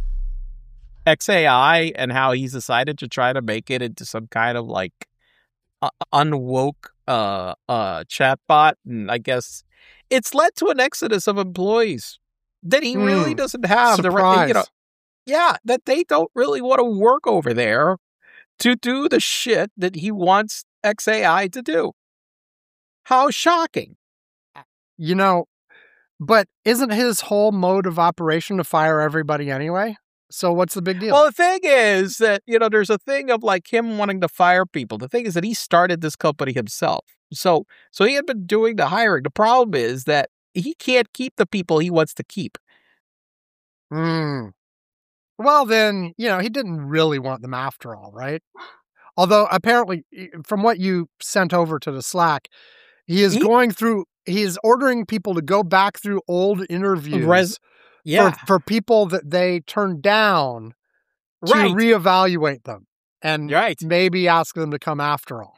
X A I and how he's decided to try to make it into some kind of like uh, unwoke uh uh chatbot, and I guess it's led to an exodus of employees that he really Hmm. doesn't have the right, you know, Surprise. yeah, that they don't really want to work over there to do the shit that he wants X A I to do. How shocking. You know, but isn't his whole mode of operation to fire everybody anyway? So what's the big deal? Well, the thing is that, you know, there's a thing of like him wanting to fire people. The thing is that he started this company himself. So so he had been doing the hiring. The problem is that he can't keep the people he wants to keep. Hmm. Well, then, you know, he didn't really want them after all, right? Although apparently, y- from what you sent over to the Slack, he is He- going through, he is ordering people to go back through old interviews Res- yeah, for, for people that they turned down to right. reevaluate them and Right. maybe ask them to come after all.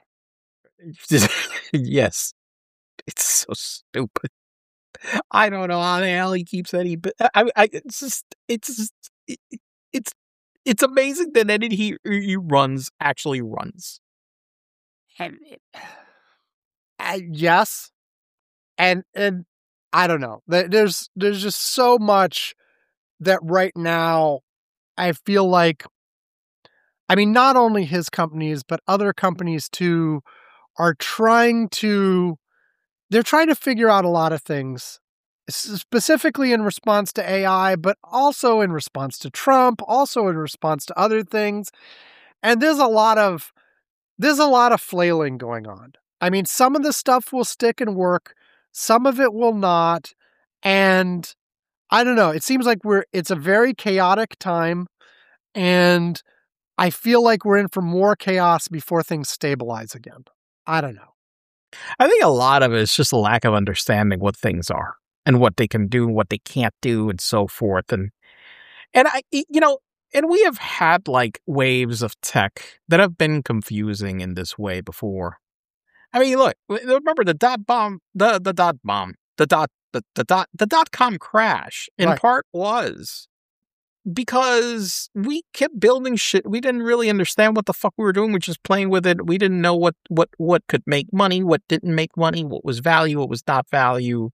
Yes. It's so stupid. I don't know how the hell he keeps any. But I, I, it's just, it's, just, it, it's, it's amazing that any he he runs actually runs. And uh, yes, and and I don't know. There- There's there's just so much that right now I feel like. I mean, not only his companies but other companies too are trying to. They're trying to figure out a lot of things, s- specifically in response to A I, but also in response to Trump, also in response to other things. And there's a lot of there's a lot of flailing going on. I mean, some of the stuff will stick and work, some of it will not. And I don't know, it seems like we're it's a very chaotic time, and I feel like we're in for more chaos before things stabilize again. I don't know. I think a lot of it is just a lack of understanding what things are and what they can do, what they can't do, and so forth. And and I, you know, and we have had like waves of tech that have been confusing in this way before. I mean, look, remember the dot bomb, the the dot bomb, the dot the, the dot the dot com crash in Right. part was because we kept building shit. We didn't really understand what the fuck we were doing. We were just playing with it. We didn't know what what what could make money, what didn't make money, what was value, what was not value.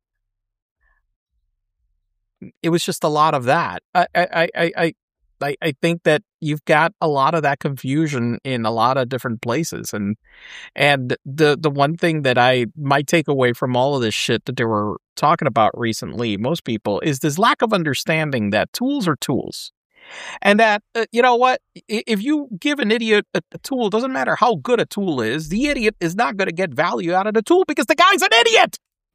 It was just a lot of that. I I I I I, I think that you've got a lot of that confusion in a lot of different places, and and the the one thing that I might take away from all of this shit that they were talking about recently, most people, is this lack of understanding that tools are tools, and that uh, you know what, if you give an idiot a, a tool, it doesn't matter how good a tool is, the idiot is not going to get value out of the tool because the guy's an idiot.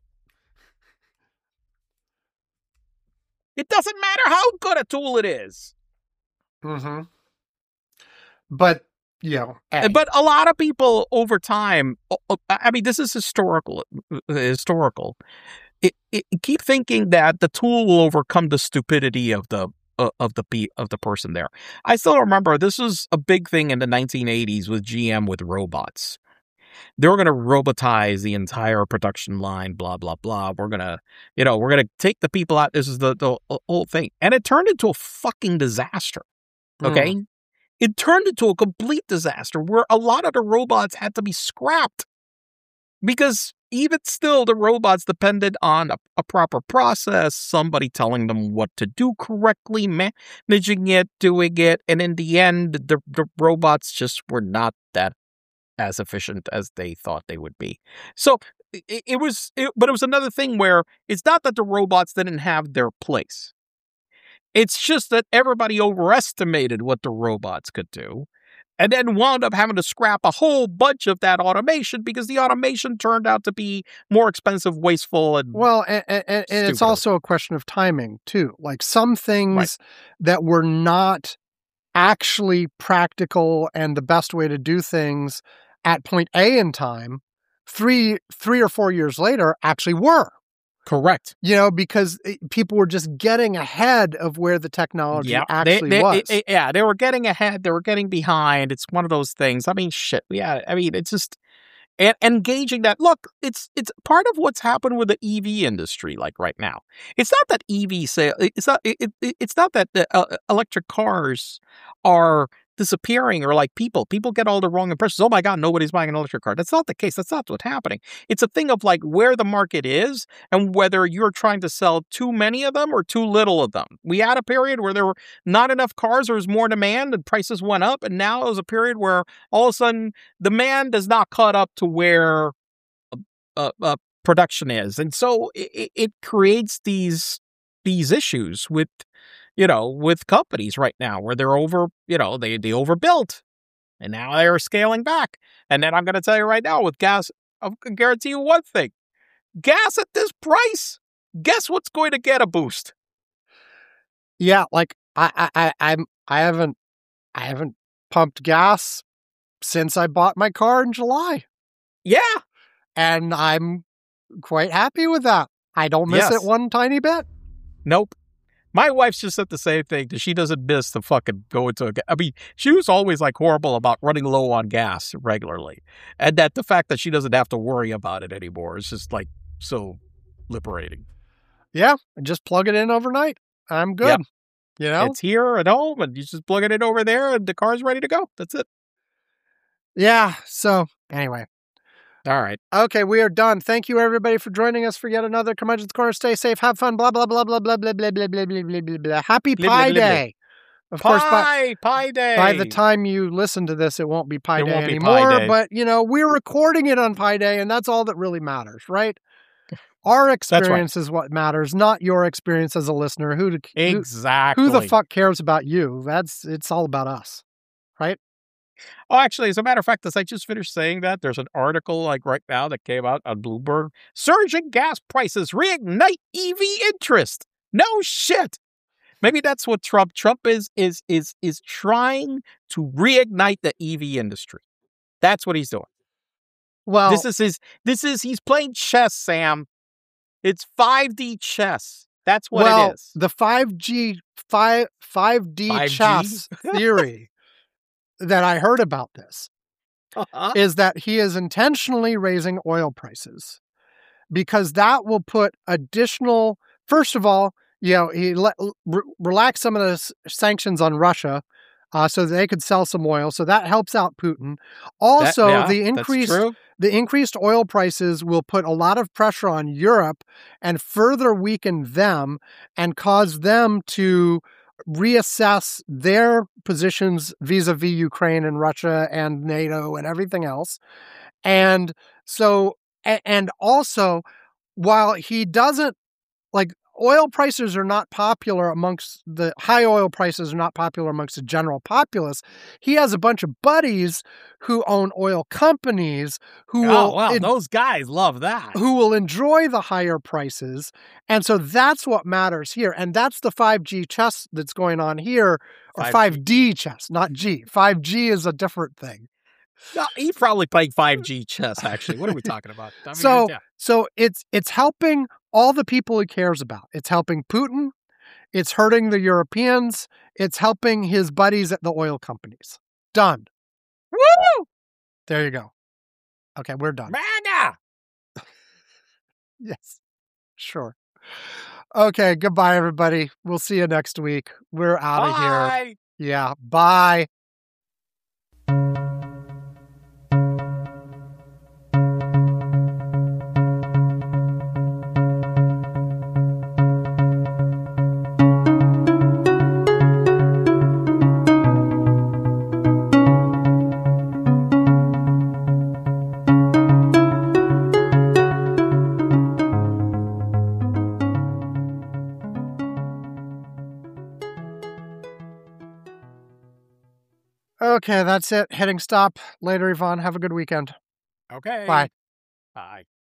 It doesn't matter how good a tool it is. Mm-hmm. But, you know, hey. But a lot of people over time, I mean, this is historical, historical. It, it, keep thinking that the tool will overcome the stupidity of the uh, of the of the person there. I still remember this was a big thing in the nineteen eighties with G M with robots. They were going to robotize the entire production line, blah, blah, blah. We're going to, you know, we're going to take the people out. This is the, the whole thing. And it turned into a fucking disaster. Okay? Mm. It turned into a complete disaster where a lot of the robots had to be scrapped because even still, the robots depended on a, a proper process, somebody telling them what to do correctly, managing it, doing it. And in the end, the, the robots just were not that as efficient as they thought they would be. So it, it was, it, but it was another thing where it's not that the robots didn't have their place. It's just that everybody overestimated what the robots could do and then wound up having to scrap a whole bunch of that automation because the automation turned out to be more expensive, wasteful, and well, and, and, and it's also a question of timing too. Like some things right. that were not actually practical and the best way to do things at point A in time, three, three or four years later, actually were. Correct. You know, because people were just getting ahead of where the technology yeah, actually they, they, was. It, yeah, they were getting ahead. They were getting behind. It's one of those things. I mean, shit. Yeah, I mean, it's just and engaging that. Look, it's it's part of what's happened with the E V industry. Like right now, it's not that E V sale. It's not. It, it, it's not that the uh, electric cars are disappearing or like people. People get all the wrong impressions. Oh my God, nobody's buying an electric car. That's not the case. That's not what's happening. It's a thing of like where the market is and whether you're trying to sell too many of them or too little of them. We had a period where there were not enough cars, there was more demand and prices went up. And now it was a period where all of a sudden demand does not cut up to where uh, uh, production is. And so it, it creates these, these issues with you know, with companies right now where they're over, you know, they, they overbuilt and now they're scaling back. And then I'm going to tell you right now with gas, I can guarantee you one thing, gas at this price, guess what's going to get a boost? Yeah. Like I, I, I'm, I haven't, I haven't pumped gas since I bought my car in July. Yeah. And I'm quite happy with that. I don't miss yes. it one tiny bit. Nope. My wife's just said the same thing, that she doesn't miss the fucking go into a gas. I mean, she was always like horrible about running low on gas regularly. And that the fact that she doesn't have to worry about it anymore is just like so liberating. Yeah. Just plug it in overnight. I'm good. Yep. You know, it's here at home and you just plug it in over there and the car's ready to go. That's it. Yeah. So anyway. All right. Okay, we are done. Thank you, everybody, for joining us for yet another Curmudgeon's Corner. Stay safe, have fun, blah, blah, blah, blah, blah, blah, blah, blah, blah, blah, blah, blah, blah. Happy Pi Day. Of course, Pi, Pi Day. By the time you listen to this, it won't be Pi Day anymore. But, you know, we're recording it on Pi Day, and that's all that really matters, right? Our experience is what matters, not your experience as a listener. Who, exactly. Who the fuck cares about you? That's It's all about us, right? Oh, actually, as a matter of fact, as I just finished saying that, there's an article like right now that came out on Bloomberg. Surging gas prices reignite E V interest. No shit. Maybe that's what Trump Trump is is is is trying to reignite the E V industry. That's what he's doing. Well, this is his. This is he's playing chess, Sam. It's five D chess. That's what well, it is. the five G, five, 5D five G? chess theory that I heard about this Uh-huh. is that he is intentionally raising oil prices because that will put additional, first of all, you know, he let, re- relax some of the s- sanctions on Russia uh, so that they could sell some oil. So that helps out Putin. Also, That- yeah, the that's increased true. the increased oil prices will put a lot of pressure on Europe and further weaken them and cause them to reassess their positions vis-a-vis Ukraine and Russia and NATO and everything else. And so, a- and also, while he doesn't, like, oil prices are not popular amongst the high oil prices are not popular amongst the general populace. He has a bunch of buddies who own oil companies who Oh, will well, en- those guys love that. who will enjoy the higher prices. And so that's what matters here. And that's the five G chess that's going on here, or five G. five D chess, not G. five G is a different thing. No, he's probably playing five G chess, actually. What are we talking about? I mean, So yeah. so it's it's helping all the people he cares about. It's helping Putin. It's hurting the Europeans. It's helping his buddies at the oil companies. Done. Woo! There you go. Okay, we're done. MAGA! Yes, sure. Okay, goodbye, everybody. We'll see you next week. We're out of here. Bye! Yeah, bye. Okay, that's it. Hitting stop. Later, Yvonne. Have a good weekend. Okay. Bye. Bye.